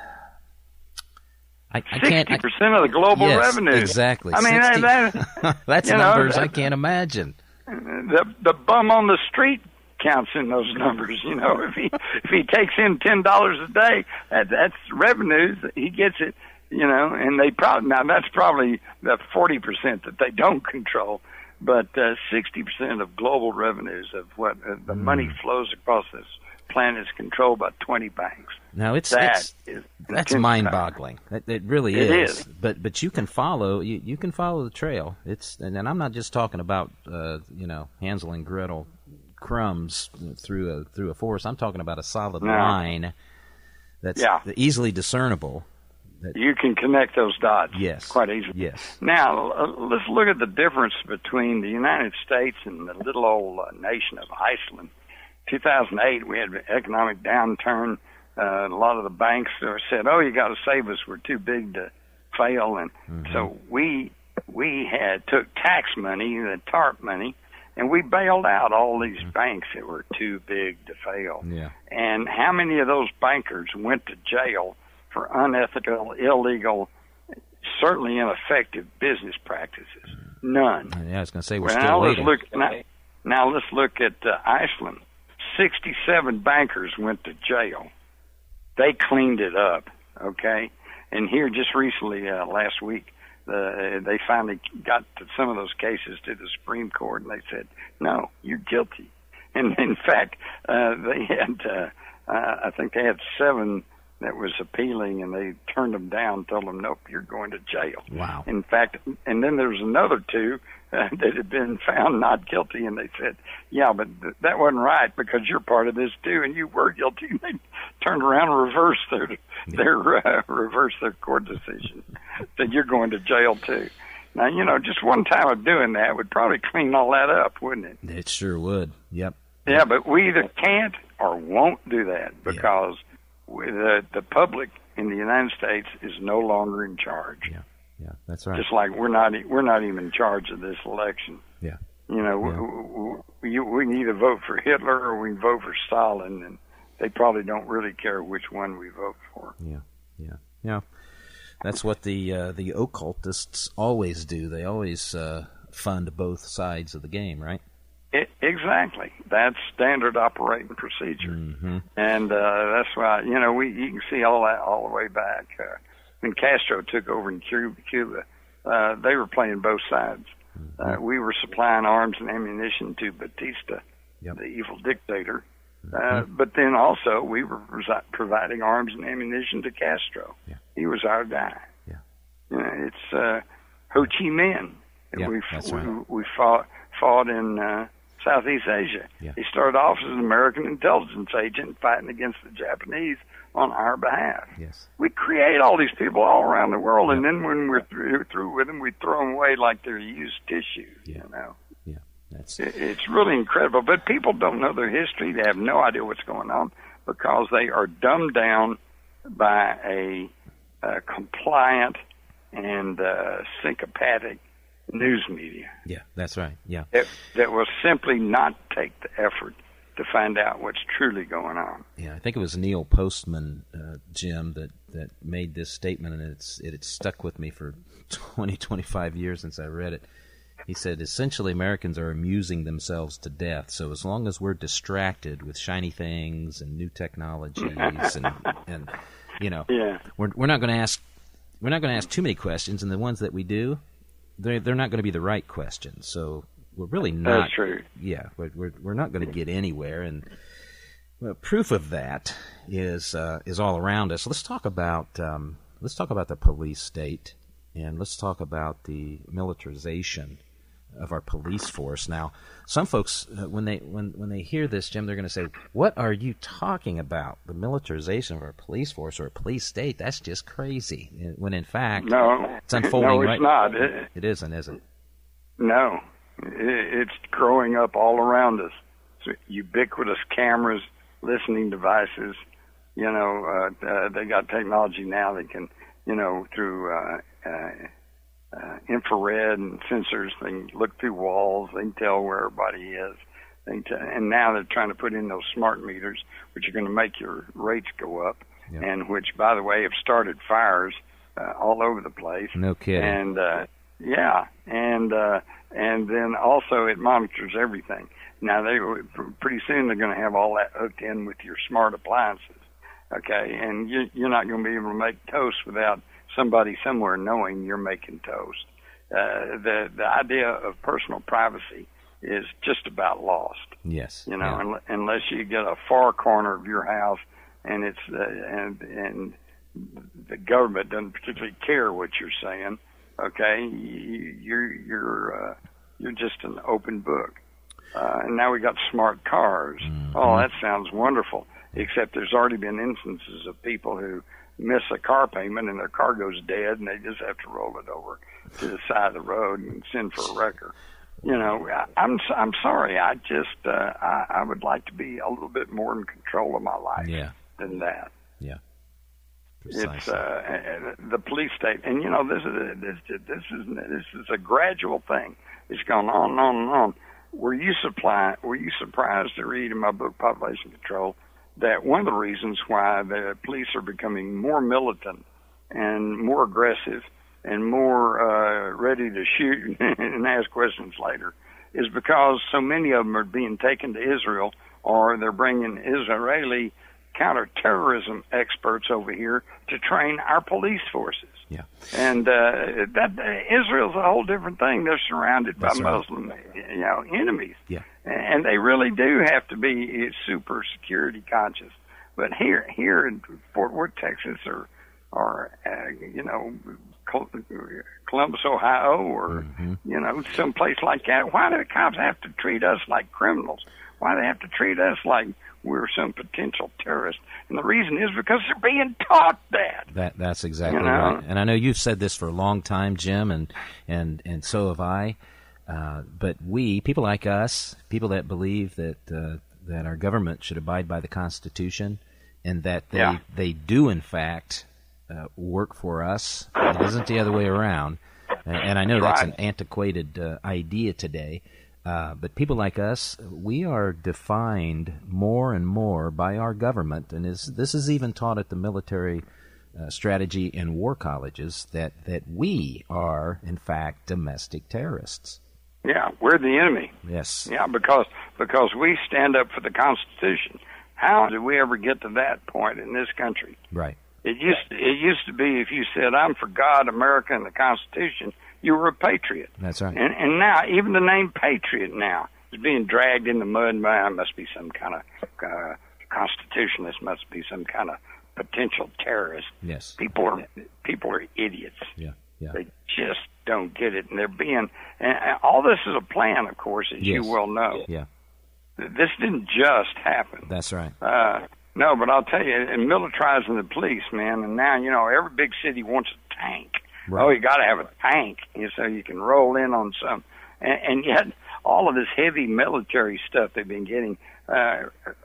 I 60% of the global revenues. Exactly. I mean, that's numbers I can't imagine. The bum on the street counts in those numbers. You know, if he takes in $10 a day, that's revenues. He gets it. You know, and that's probably the 40% that they don't control. But 60% of global revenues of what the money flows across this planet is controlled by 20 banks. Now that's mind-boggling. It really is. But you can follow you can follow the trail. And I'm not just talking about Hansel and Gretel crumbs through a forest. I'm talking about a solid line that's easily discernible. You can connect those dots quite easily. Yes. Now, let's look at the difference between the United States and the little old nation of Iceland. 2008, we had an economic downturn. A lot of the banks said, "Oh, you got to save us. We're too big to fail." And so we took tax money, the TARP money, and we bailed out all these banks that were too big to fail. Yeah. And how many of those bankers went to jail for unethical, illegal, certainly ineffective business practices? None. Yeah, I was going to say we're still waiting. Now let's look at Iceland. 67 bankers went to jail. They cleaned it up, okay? And here just recently, last week, they finally got to some of those cases to the Supreme Court, and they said, no, you're guilty. And in fact, they had, I think they had 7 that was appealing, and they turned them down, told them, nope, you're going to jail. Wow. In fact, and then there was another 2 that had been found not guilty, and they said, yeah, but that wasn't right because you're part of this too, and you were guilty. And they turned around and reversed their court decision, said you're going to jail too. Now, just one time of doing that would probably clean all that up, wouldn't it? It sure would. Yep. Yeah, but we either can't or won't do that because the public in the United States is no longer in charge. Yeah, that's right. Just like we're not even in charge of this election. Yeah. We can either vote for Hitler or we can vote for Stalin, and they probably don't really care which one we vote for. Yeah. That's what the occultists always do. They always fund both sides of the game, right? Exactly. That's standard operating procedure. And that's why, you can see all that all the way back. When Castro took over in Cuba, they were playing both sides. We were supplying arms and ammunition to Batista, the evil dictator. But then also we were providing arms and ammunition to Castro. He was our guy. It's Ho Chi Minh. We fought in Southeast Asia. He started off as an American intelligence agent fighting against the Japanese on our behalf. We create all these people all around the world, and then when we're through with them, we throw them away like they're used tissue. It's really incredible. But people don't know their history. They have no idea what's going on because they are dumbed down by a compliant and sycophantic news media. Yeah, that's right. Yeah. That will simply not take the effort to find out what's truly going on. Yeah, I think it was Neil Postman, Jim, that made this statement, and it's stuck with me for 25 years since I read it. He said, essentially, Americans are amusing themselves to death. So as long as we're distracted with shiny things and new technologies, and you know, we're not going to ask too many questions, and the ones that we do, they're not going to be the right questions. So we're really not. That's true. Yeah, we're not going to get anywhere, and proof of that is all around us. Let's talk about the police state, and let's talk about the militarization of our police force. Now, some folks, when they hear this, Jim, they're going to say, "What are you talking about? The militarization of our police force or a police state? That's just crazy." When in fact, it's unfolding. No, it's right. not. It isn't, is it? No, it's growing up all around us. So ubiquitous cameras, listening devices. You know, they got technology now that can, you know, through infrared and sensors, they can look through walls, they can tell where everybody is. And now they're trying to put in those smart meters, which are going to make your rates go up, and which, by the way, have started fires all over the place. No kidding. And and then also it monitors everything. Now pretty soon they're going to have all that hooked in with your smart appliances. Okay, and you're not going to be able to make toast without somebody somewhere knowing you're making toast. The idea of personal privacy is just about lost. Yes. You know, unless you get a far corner of your house and it's and the government doesn't particularly care what you're saying. Okay, you're just an open book. And now we got smart cars. Mm-hmm. Oh, that sounds wonderful. Except there's already been instances of people who miss a car payment and their car goes dead and they just have to roll it over to the side of the road and send for a wrecker. You know, I'm sorry. I just I would like to be a little bit more in control of my life than that. Yeah. Precisely. It's the police state, and you know this is a gradual thing. It's gone on and on and on. Were you surprised to read in my book Population Control that one of the reasons why the police are becoming more militant and more aggressive and more ready to shoot and ask questions later is because so many of them are being taken to Israel, or they're bringing Israeli counterterrorism experts over here to train our police forces. Yeah. And Israel's a whole different thing. They're surrounded by Muslim, enemies. Yeah. And they really do have to be super security conscious. But here in Fort Worth, Texas, or Columbus, Ohio, or someplace like that, why do the cops have to treat us like criminals? Why do they have to treat us like we're some potential terrorist? And the reason is because they're being taught that. That's exactly right. And I know you've said this for a long time, Jim, and so have I. But people like us, people that believe that our government should abide by the Constitution, and that they do in fact work for us. It isn't the other way around. And I know that's an antiquated idea today. But people like us, we are defined more and more by our government, and this is even taught at the military strategy and war colleges, that we are, in fact, domestic terrorists. Yeah, we're the enemy. Yes. Yeah, because we stand up for the Constitution. How did we ever get to that point in this country? Right. It used to be if you said, I'm for God, America, and the Constitution, you were a patriot. That's right. And now, even the name patriot now is being dragged in the mud. Man, must be some kind of constitutionalist, must be some kind of potential terrorist. Yes. People are idiots. Yeah. They just don't get it, and they're being. And all this is a plan, of course, as you well know. Yeah. This didn't just happen. That's right. No, but I'll tell you, and militarizing the police, man, and now every big city wants a tank. Right. Oh, you got to have a tank, so you can roll in on some. And yet, all of this heavy military stuff they've been getting,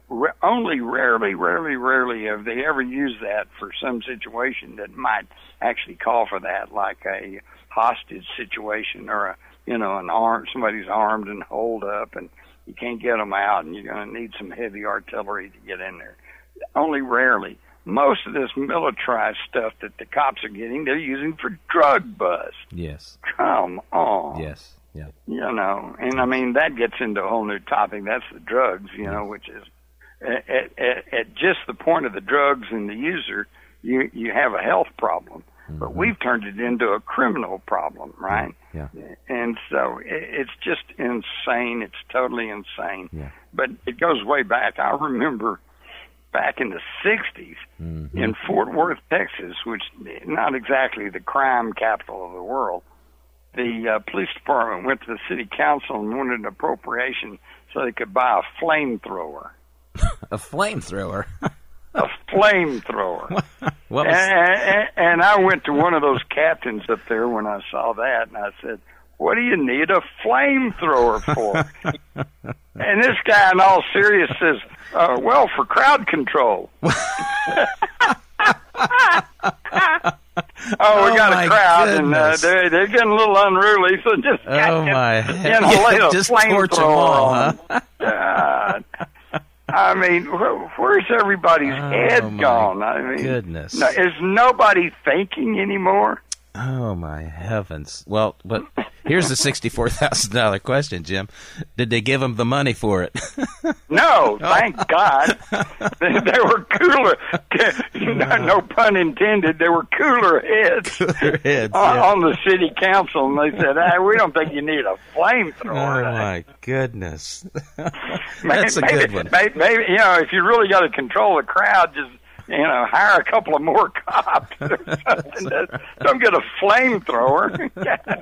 only rarely have they ever used that for some situation that might actually call for that, like a hostage situation or somebody's armed and holed up and you can't get them out and you're going to need some heavy artillery to get in there. Only rarely. Most of this militarized stuff that the cops are getting, they're using for drug bust. Yes. Come on. Yes. Yeah. And I mean, that gets into a whole new topic. That's the drugs, which is at just the point of the drugs and the user, you have a health problem. Mm-hmm. But we've turned it into a criminal problem, right? Yeah. And so it's just insane. It's totally insane. Yeah. But it goes way back. I remember back in the 60s in Fort Worth, Texas, which is not exactly the crime capital of the world, the police department went to the city council and wanted an appropriation so they could buy a flamethrower. A flamethrower? A flamethrower. And I went to one of those captains up there when I saw that, and I said, "What do you need a flamethrower for?" And this guy, in all seriousness, says, "Well, for crowd control." We got a crowd, goodness. and they're getting a little unruly, so just lay a just torch them all, huh? God. I mean, where's everybody's head gone? I mean, goodness. Is nobody thinking anymore? Oh, my heavens. Well, but here's the $64,000 question, Jim. Did they give him the money for it? No, thank God. They were cooler. No pun intended. They were cooler heads, on the city council, and they said, "We don't think you need a flamethrower." Oh, my goodness. That's a good one. Maybe, if you really got to control the crowd, just hire a couple of more cops or something. Don't get a flamethrower.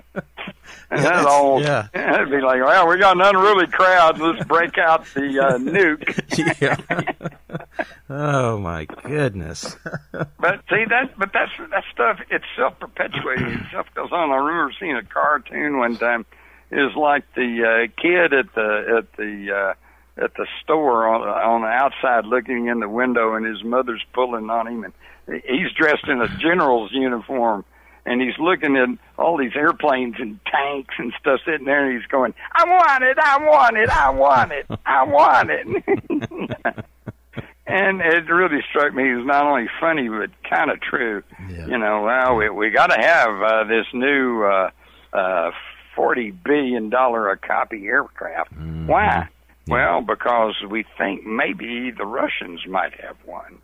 It'd be like, well, we got an unruly crowd. Let's break out the nuke. Yeah. Oh my goodness. But see that stuff. It's self-perpetuating. It stuff goes on. I remember seeing a cartoon one time. It was like the kid at the store on the outside looking in the window, and his mother's pulling on him, and he's dressed in a general's uniform, and he's looking at all these airplanes and tanks and stuff sitting there, and he's going, "I want it, I want it, I want it, I want it." And it really struck me as not only funny, but kind of true. Yeah. We got to have this new $40 billion a copy aircraft. Mm-hmm. Why? Yeah. Well, because we think maybe the Russians might have one.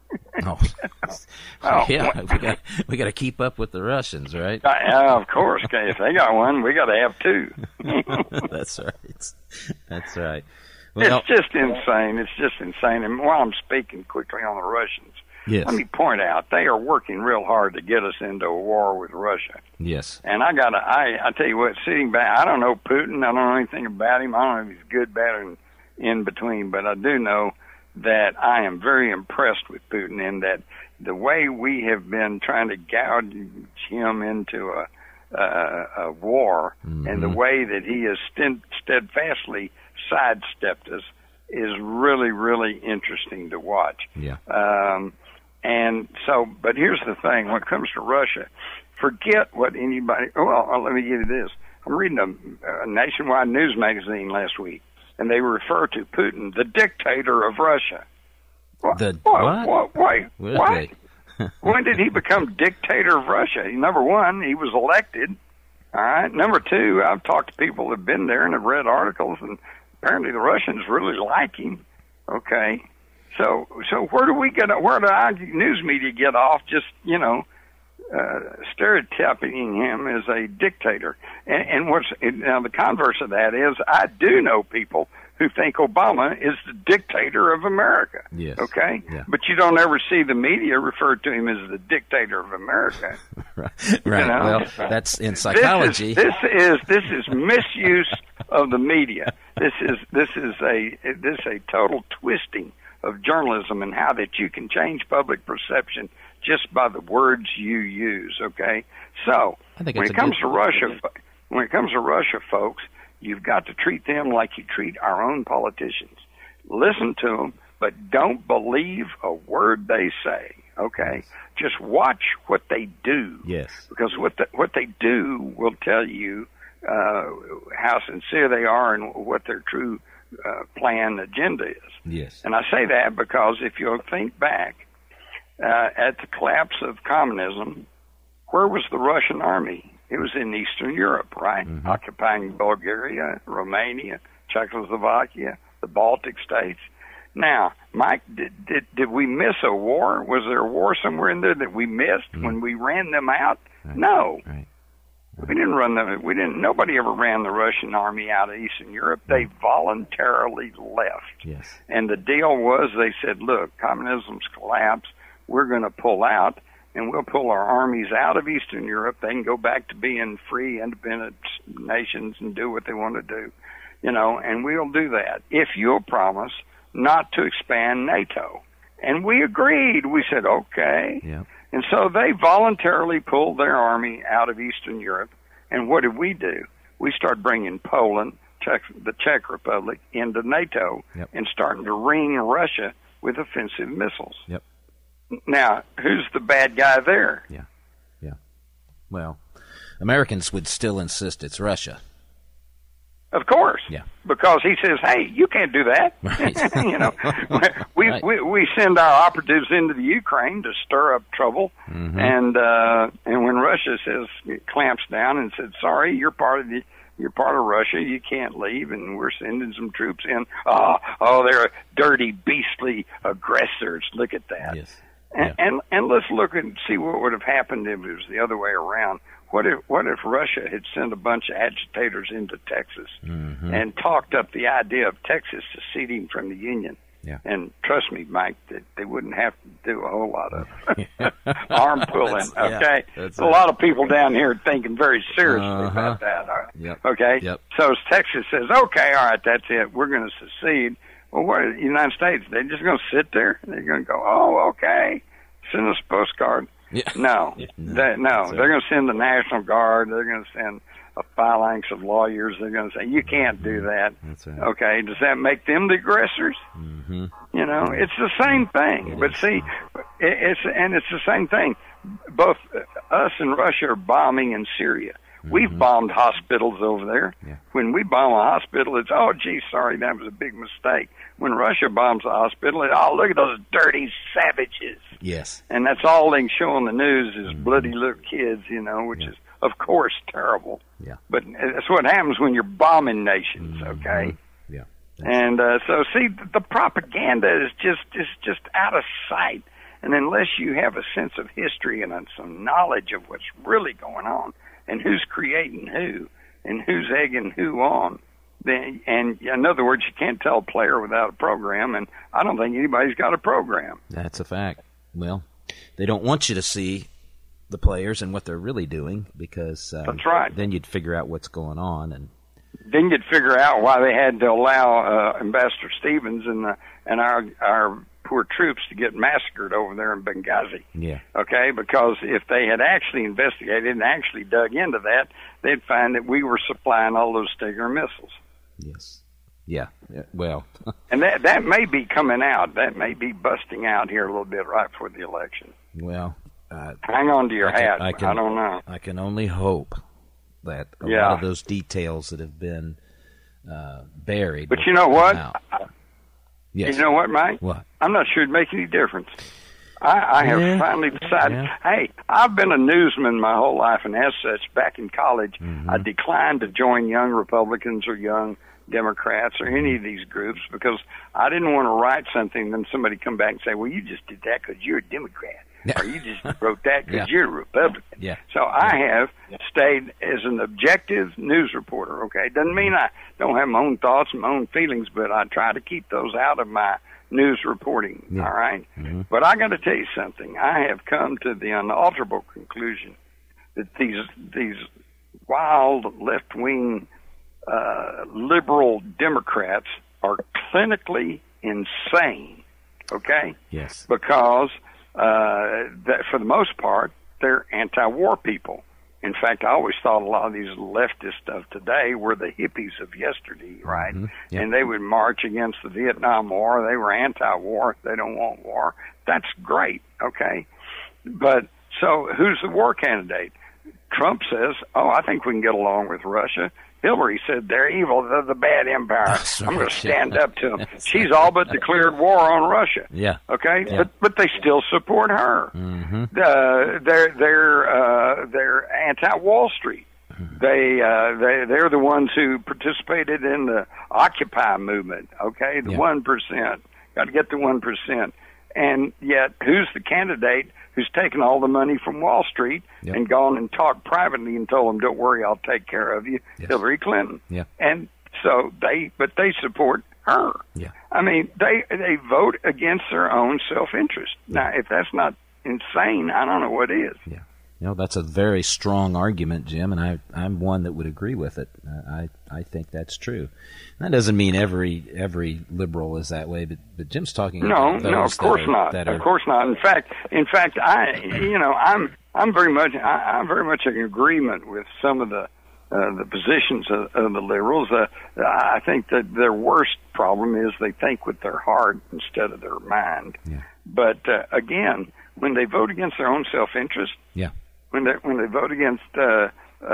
Yeah, we got to keep up with the Russians, right? Of course. If they got one, we got to have two. That's right. Well, it's just insane. It's just insane. And while I'm speaking quickly on the Russians, yes, let me point out they are working real hard to get us into a war with Russia. Yes. And I tell you what, sitting back, I don't know Putin. I don't know anything about him. I don't know if he's good, bad, or in between. But I do know that I am very impressed with Putin in that the way we have been trying to gouge him into a war, mm-hmm, and the way that he has steadfastly sidestepped us is really, really interesting to watch. Yeah. And so, but here's the thing: when it comes to Russia, forget what anybody. Well, let me give you this. I'm reading a nationwide news magazine last week, and they refer to Putin, the dictator of Russia. What? Wait, what? When did he become dictator of Russia? Number one, he was elected. All right. Number two, I've talked to people that have been there and have read articles, and apparently the Russians really like him. Okay. So where do our news media get off just, stereotyping him as a dictator? And now the converse of that is I do know people who think Obama is the dictator of America. Yes. Okay? Yeah. But you don't ever see the media refer to him as the dictator of America. Right. Well, that's in psychology. This is misuse of the media. This is a total twisting of journalism and how that you can change public perception just by the words you use. Okay? So when it comes to Russia, folks, you've got to treat them like you treat our own politicians. Listen to them, but don't believe a word they say. Okay, just watch what they do. Yes, because what they do will tell you how sincere they are and what their true plan agenda is. Yes, and I say that because if you'll think back at the collapse of communism, where was the Russian army? It was in Eastern Europe, right? Mm-hmm. Occupying Bulgaria, Romania, Czechoslovakia, the Baltic states. Now, Mike, did we miss a war? Was there a war somewhere in there that we missed when we ran them out? Right. No. Right. We didn't run them. Nobody ever ran the Russian army out of Eastern Europe. They voluntarily left. Yes. And the deal was, they said, look, communism's collapsed. We're going to pull out, and we'll pull our armies out of Eastern Europe. They can go back to being free, independent nations and do what they want to do, and we'll do that if you'll promise not to expand NATO. And we agreed. We said, okay. Yep. And so they voluntarily pulled their army out of Eastern Europe. And what did we do? We started bringing Poland, the Czech Republic, into NATO and starting to ring Russia with offensive missiles. Yep. Now, who's the bad guy there? Yeah. Well, Americans would still insist it's Russia. Of course. Yeah. Because he says, hey, you can't do that. Right. We send our operatives into the Ukraine to stir up trouble. Mm-hmm. And when Russia clamps down and says, sorry, you're part of Russia, you can't leave, and we're sending some troops in. Oh, they're dirty, beastly aggressors. Look at that. Yes. And let's look and see what would have happened if it was the other way around. What if Russia had sent a bunch of agitators into Texas and talked up the idea of Texas seceding from the Union? Yeah. And trust me, Mike, that they wouldn't have to do a whole lot of arm pulling. Okay, a lot of people down here thinking very seriously about that. Okay, so as Texas says, okay, all right, that's it, we're going to secede. Well, what the United States? They're just going to sit there? They're going to go, oh, okay, send us a postcard. Yeah. No, they're going to send the National Guard. They're going to send a phalanx of lawyers. They're going to say, you can't do that. That's right. Okay, does that make them the aggressors? Mm-hmm. It's the same thing. But see, it's the same thing. Both us and Russia are bombing in Syria. We've bombed hospitals over there. Yeah. When we bomb a hospital, it's, oh, gee, sorry, that was a big mistake. When Russia bombs a hospital, it's, oh, look at those dirty savages. Yes. And that's all they can show on the news is bloody little kids, which is, of course, terrible. Yeah. But that's what happens when you're bombing nations, okay? Yeah. And so, see, the propaganda is just out of sight. And unless you have a sense of history and some knowledge of what's really going on, and who's creating who, and who's egging who on. And in other words, you can't tell a player without a program, and I don't think anybody's got a program. That's a fact. Well, they don't want you to see the players and what they're really doing because that's right. Then you'd figure out what's going on, and then you'd figure out why they had to allow Ambassador Stevens and our poor troops to get massacred over there in Benghazi. Yeah. Okay, because if they had actually investigated and actually dug into that, they'd find that we were supplying all those Stinger missiles. Yes. Yeah. Well. And that may be coming out. That may be busting out here a little bit right before the election. Well. Hang on to your hat. I don't know. I can only hope that a lot of those details that have been buried. But you know what? Yes. You know what, Mike? What? I'm not sure it'd make any difference. I have finally decided, hey, I've been a newsman my whole life, and as such, back in college, I declined to join Young Republicans or Young Democrats or any of these groups because I didn't want to write something and then somebody come back and say, well, you just did that because you're a Democrat. Or you just wrote that because you're a Republican. Yeah. So I have stayed as an objective news reporter, okay? Doesn't mean I don't have my own thoughts and my own feelings, but I try to keep those out of my news reporting, all right? But I got to tell you something. I have come to the unalterable conclusion that these wild left-wing liberal Democrats are clinically insane, okay? Yes. Because that for the most part, they're anti-war people. In fact, I always thought a lot of these leftists of today were the hippies of yesterday, right? Mm-hmm. Yep. And they would march against the Vietnam War. They were anti-war. They don't want war. That's great, okay? But so who's the war candidate? Trump says, I think we can get along with Russia. Hillary said, they're evil, they're the bad empire. That's I'm going right, to stand up to them. She's all but declared war on Russia. Yeah. Okay? Yeah. But they still support her. Mm-hmm. They're anti-Wall Street. Mm-hmm. They're the ones who participated in the Occupy movement, okay? The 1%. Got to get the 1%. And yet, who's the candidate who's taken all the money from Wall Street and gone and talked privately and told them, don't worry, I'll take care of you? Yes. Hillary Clinton. Yeah. And so they support her. Yeah. I mean, they vote against their own self-interest. Now, if that's not insane, I don't know what is. Yeah. That's a very strong argument, Jim, and I'm one that would agree with it. I think that's true. That doesn't mean every liberal is that way, but Jim's talking about those of course not. Of course not. In fact, I'm very much in agreement with some of the positions of the liberals. I think that their worst problem is they think with their heart instead of their mind. Yeah. But again, when they vote against their own self-interest, when they vote against the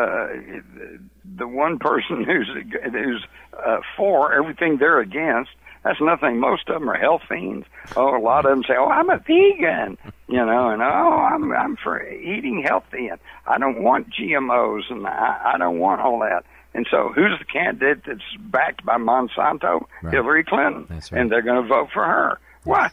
one person who's for everything they're against, that's nothing. Most of them are health fiends. A lot of them say, I'm a vegan, and I'm for eating healthy, and I don't want GMOs, and I don't want all that. And so who's the candidate that's backed by Monsanto? Right. Hillary Clinton. That's right. And they're going to vote for her. What?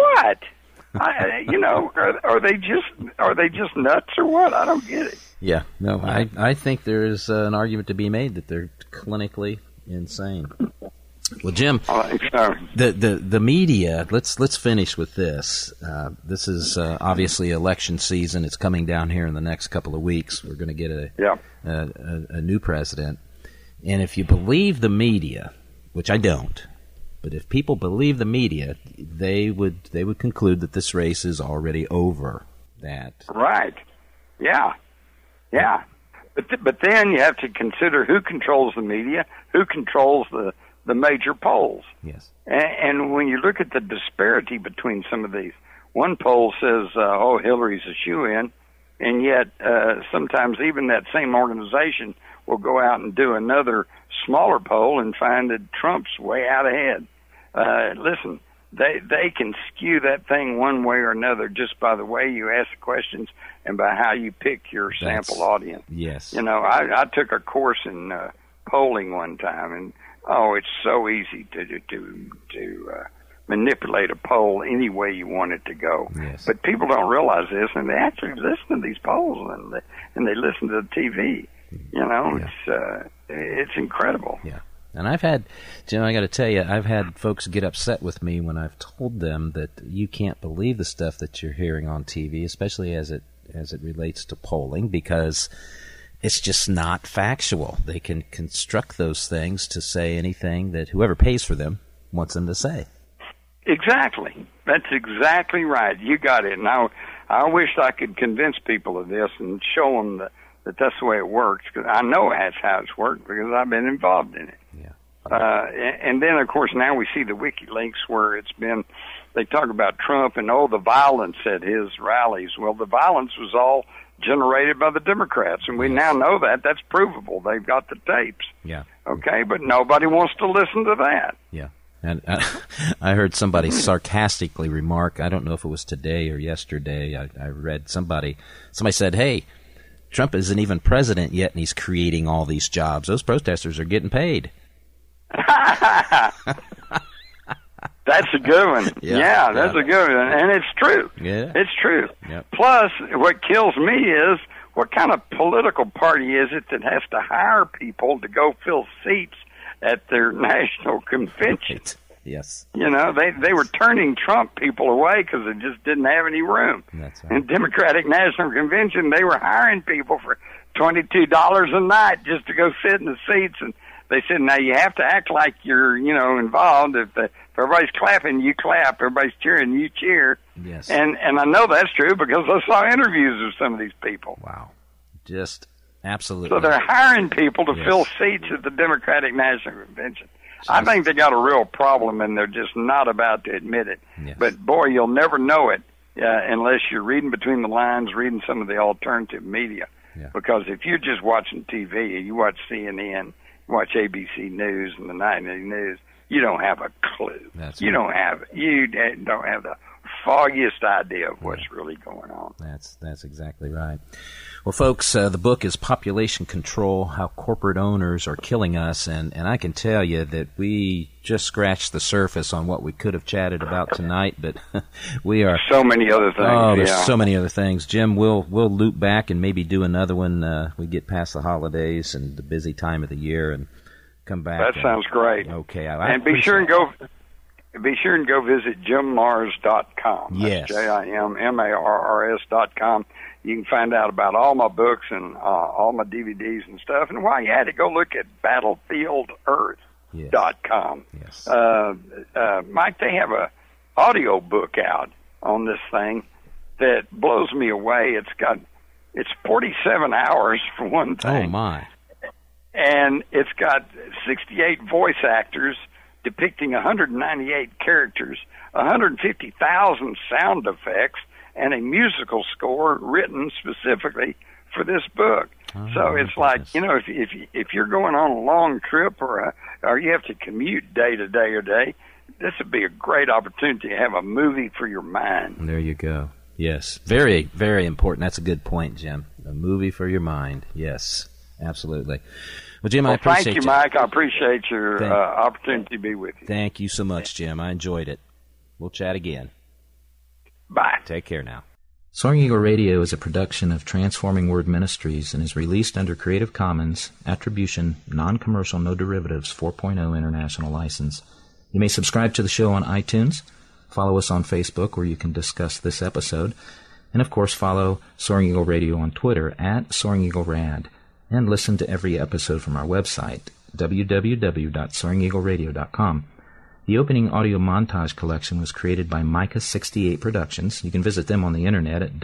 Are they just nuts or what? I don't get it. Yeah, no, I think there is an argument to be made that they're clinically insane. Well, Jim, the media. Let's finish with this. This is obviously election season. It's coming down here in the next couple of weeks. We're going to get a new president, and if you believe the media, which I don't. But if people believe the media, they would conclude that this race is already over. Right? Yeah. But then you have to consider who controls the media, who controls the major polls. Yes. And when you look at the disparity between some of these, one poll says, Hillary's a shoo-in, and yet sometimes even that same organization will go out and do another smaller poll and find that Trump's way out ahead. Listen, they can skew that thing one way or another just by the way you ask the questions and by how you pick your sample audience. Yes. I took a course in polling one time, and it's so easy to manipulate a poll any way you want it to go. Yes. But people don't realize this, and they actually listen to these polls and they listen to the TV. It's incredible. Yeah. And I've had, Jim, I got to tell you, I've had folks get upset with me when I've told them that you can't believe the stuff that you're hearing on TV, especially as it relates to polling, because it's just not factual. They can construct those things to say anything that whoever pays for them wants them to say. Exactly. That's exactly right. You got it. Now, I wish I could convince people of this and show them that that's the way it works, because I know that's how it's worked because I've been involved in it. Yeah. And then, of course, now we see the WikiLeaks where they talk about Trump and, the violence at his rallies. Well, the violence was all generated by the Democrats, and we now know that. That's provable. They've got the tapes. Yeah. Okay, but nobody wants to listen to that. Yeah. And I heard somebody sarcastically remark, I don't know if it was today or yesterday, I read somebody said, hey, Trump isn't even president yet, and he's creating all these jobs. Those protesters are getting paid. That's a good one. Yeah, that's a good one. And it's true. Yeah. It's true. Yep. Plus, what kills me is, what kind of political party is it that has to hire people to go fill seats at their national convention? Right. Yes. They were turning Trump people away because they just didn't have any room. That's right. In Democratic National Convention, they were hiring people for $22 a night just to go sit in the seats, and they said, now you have to act like you're, involved. If everybody's clapping, you clap. Everybody's cheering, you cheer. Yes. And I know that's true because I saw interviews of some of these people. Wow. Just Absolutely. So they're hiring people to Yes. fill seats at the Democratic National Convention. I think they got a real problem, and they're just not about to admit it. Yes. But, boy, you'll never know it unless you're reading between the lines, reading some of the alternative media. Yeah. Because if you're just watching TV, you watch CNN, you watch ABC News and the nightly news, you don't have a clue. You don't have the foggiest idea of what's really going on. That's exactly right. Well, folks, the book is Population Control, How Corporate Owners Are Killing Us, and I can tell you that we just scratched the surface on what we could have chatted about tonight, but we are... So many other things. Oh, there's so many other things. Jim, we'll loop back and maybe do another one. We get past the holidays and the busy time of the year and come back. That sounds great. Okay. And be sure and go visit jimmars.com. Yes. JIMMARRS.com. You can find out about all my books and all my DVDs and stuff. And while you're at it, go look at BattlefieldEarth.com. Yes. Mike, they have a audio book out on this thing that blows me away. It's 47 hours for one thing. Oh, my. And it's got 68 voice actors depicting 198 characters, 150,000 sound effects, and a musical score written specifically for this book. So it's like, if you're going on a long trip or you have to commute day to day or day, this would be a great opportunity to have a movie for your mind. There you go. Yes. Very, very important. That's a good point, Jim. A movie for your mind. Yes, absolutely. Well, Jim, I appreciate thank you, Mike. I appreciate your opportunity to be with you. Thank you so much, Jim. I enjoyed it. We'll chat again. Bye. Take care now. Soaring Eagle Radio is a production of Transforming Word Ministries and is released under Creative Commons Attribution, Non-Commercial, No Derivatives 4.0 International License. You may subscribe to the show on iTunes, follow us on Facebook where you can discuss this episode, and of course follow Soaring Eagle Radio on Twitter at Soaring Eagle Rad, and listen to every episode from our website, www.soaringeagleradio.com. The opening audio montage collection was created by Micah68 Productions. You can visit them on the internet at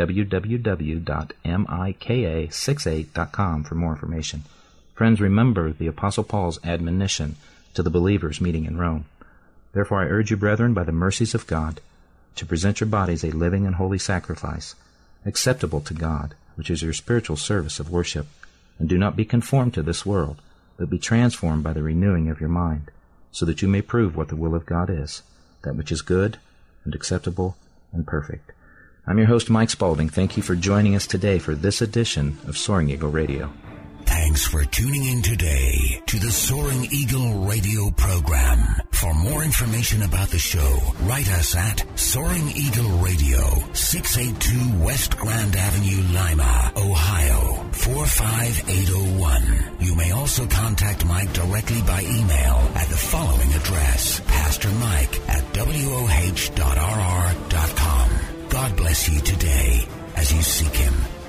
www.mika68.com for more information. Friends, remember the Apostle Paul's admonition to the believers meeting in Rome. Therefore I urge you, brethren, by the mercies of God, to present your bodies a living and holy sacrifice, acceptable to God, which is your spiritual service of worship. And do not be conformed to this world, but be transformed by the renewing of your mind, so that you may prove what the will of God is, that which is good and acceptable and perfect. I'm your host, Mike Spaulding. Thank you for joining us today for this edition of Soaring Eagle Radio. Thanks for tuning in today to the Soaring Eagle Radio program. For more information about the show, write us at Soaring Eagle Radio, 682 West Grand Avenue, Lima, Ohio, 45801. You may also contact Mike directly by email at the following address, pastormike@woh.rr.com. God bless you today as you seek Him.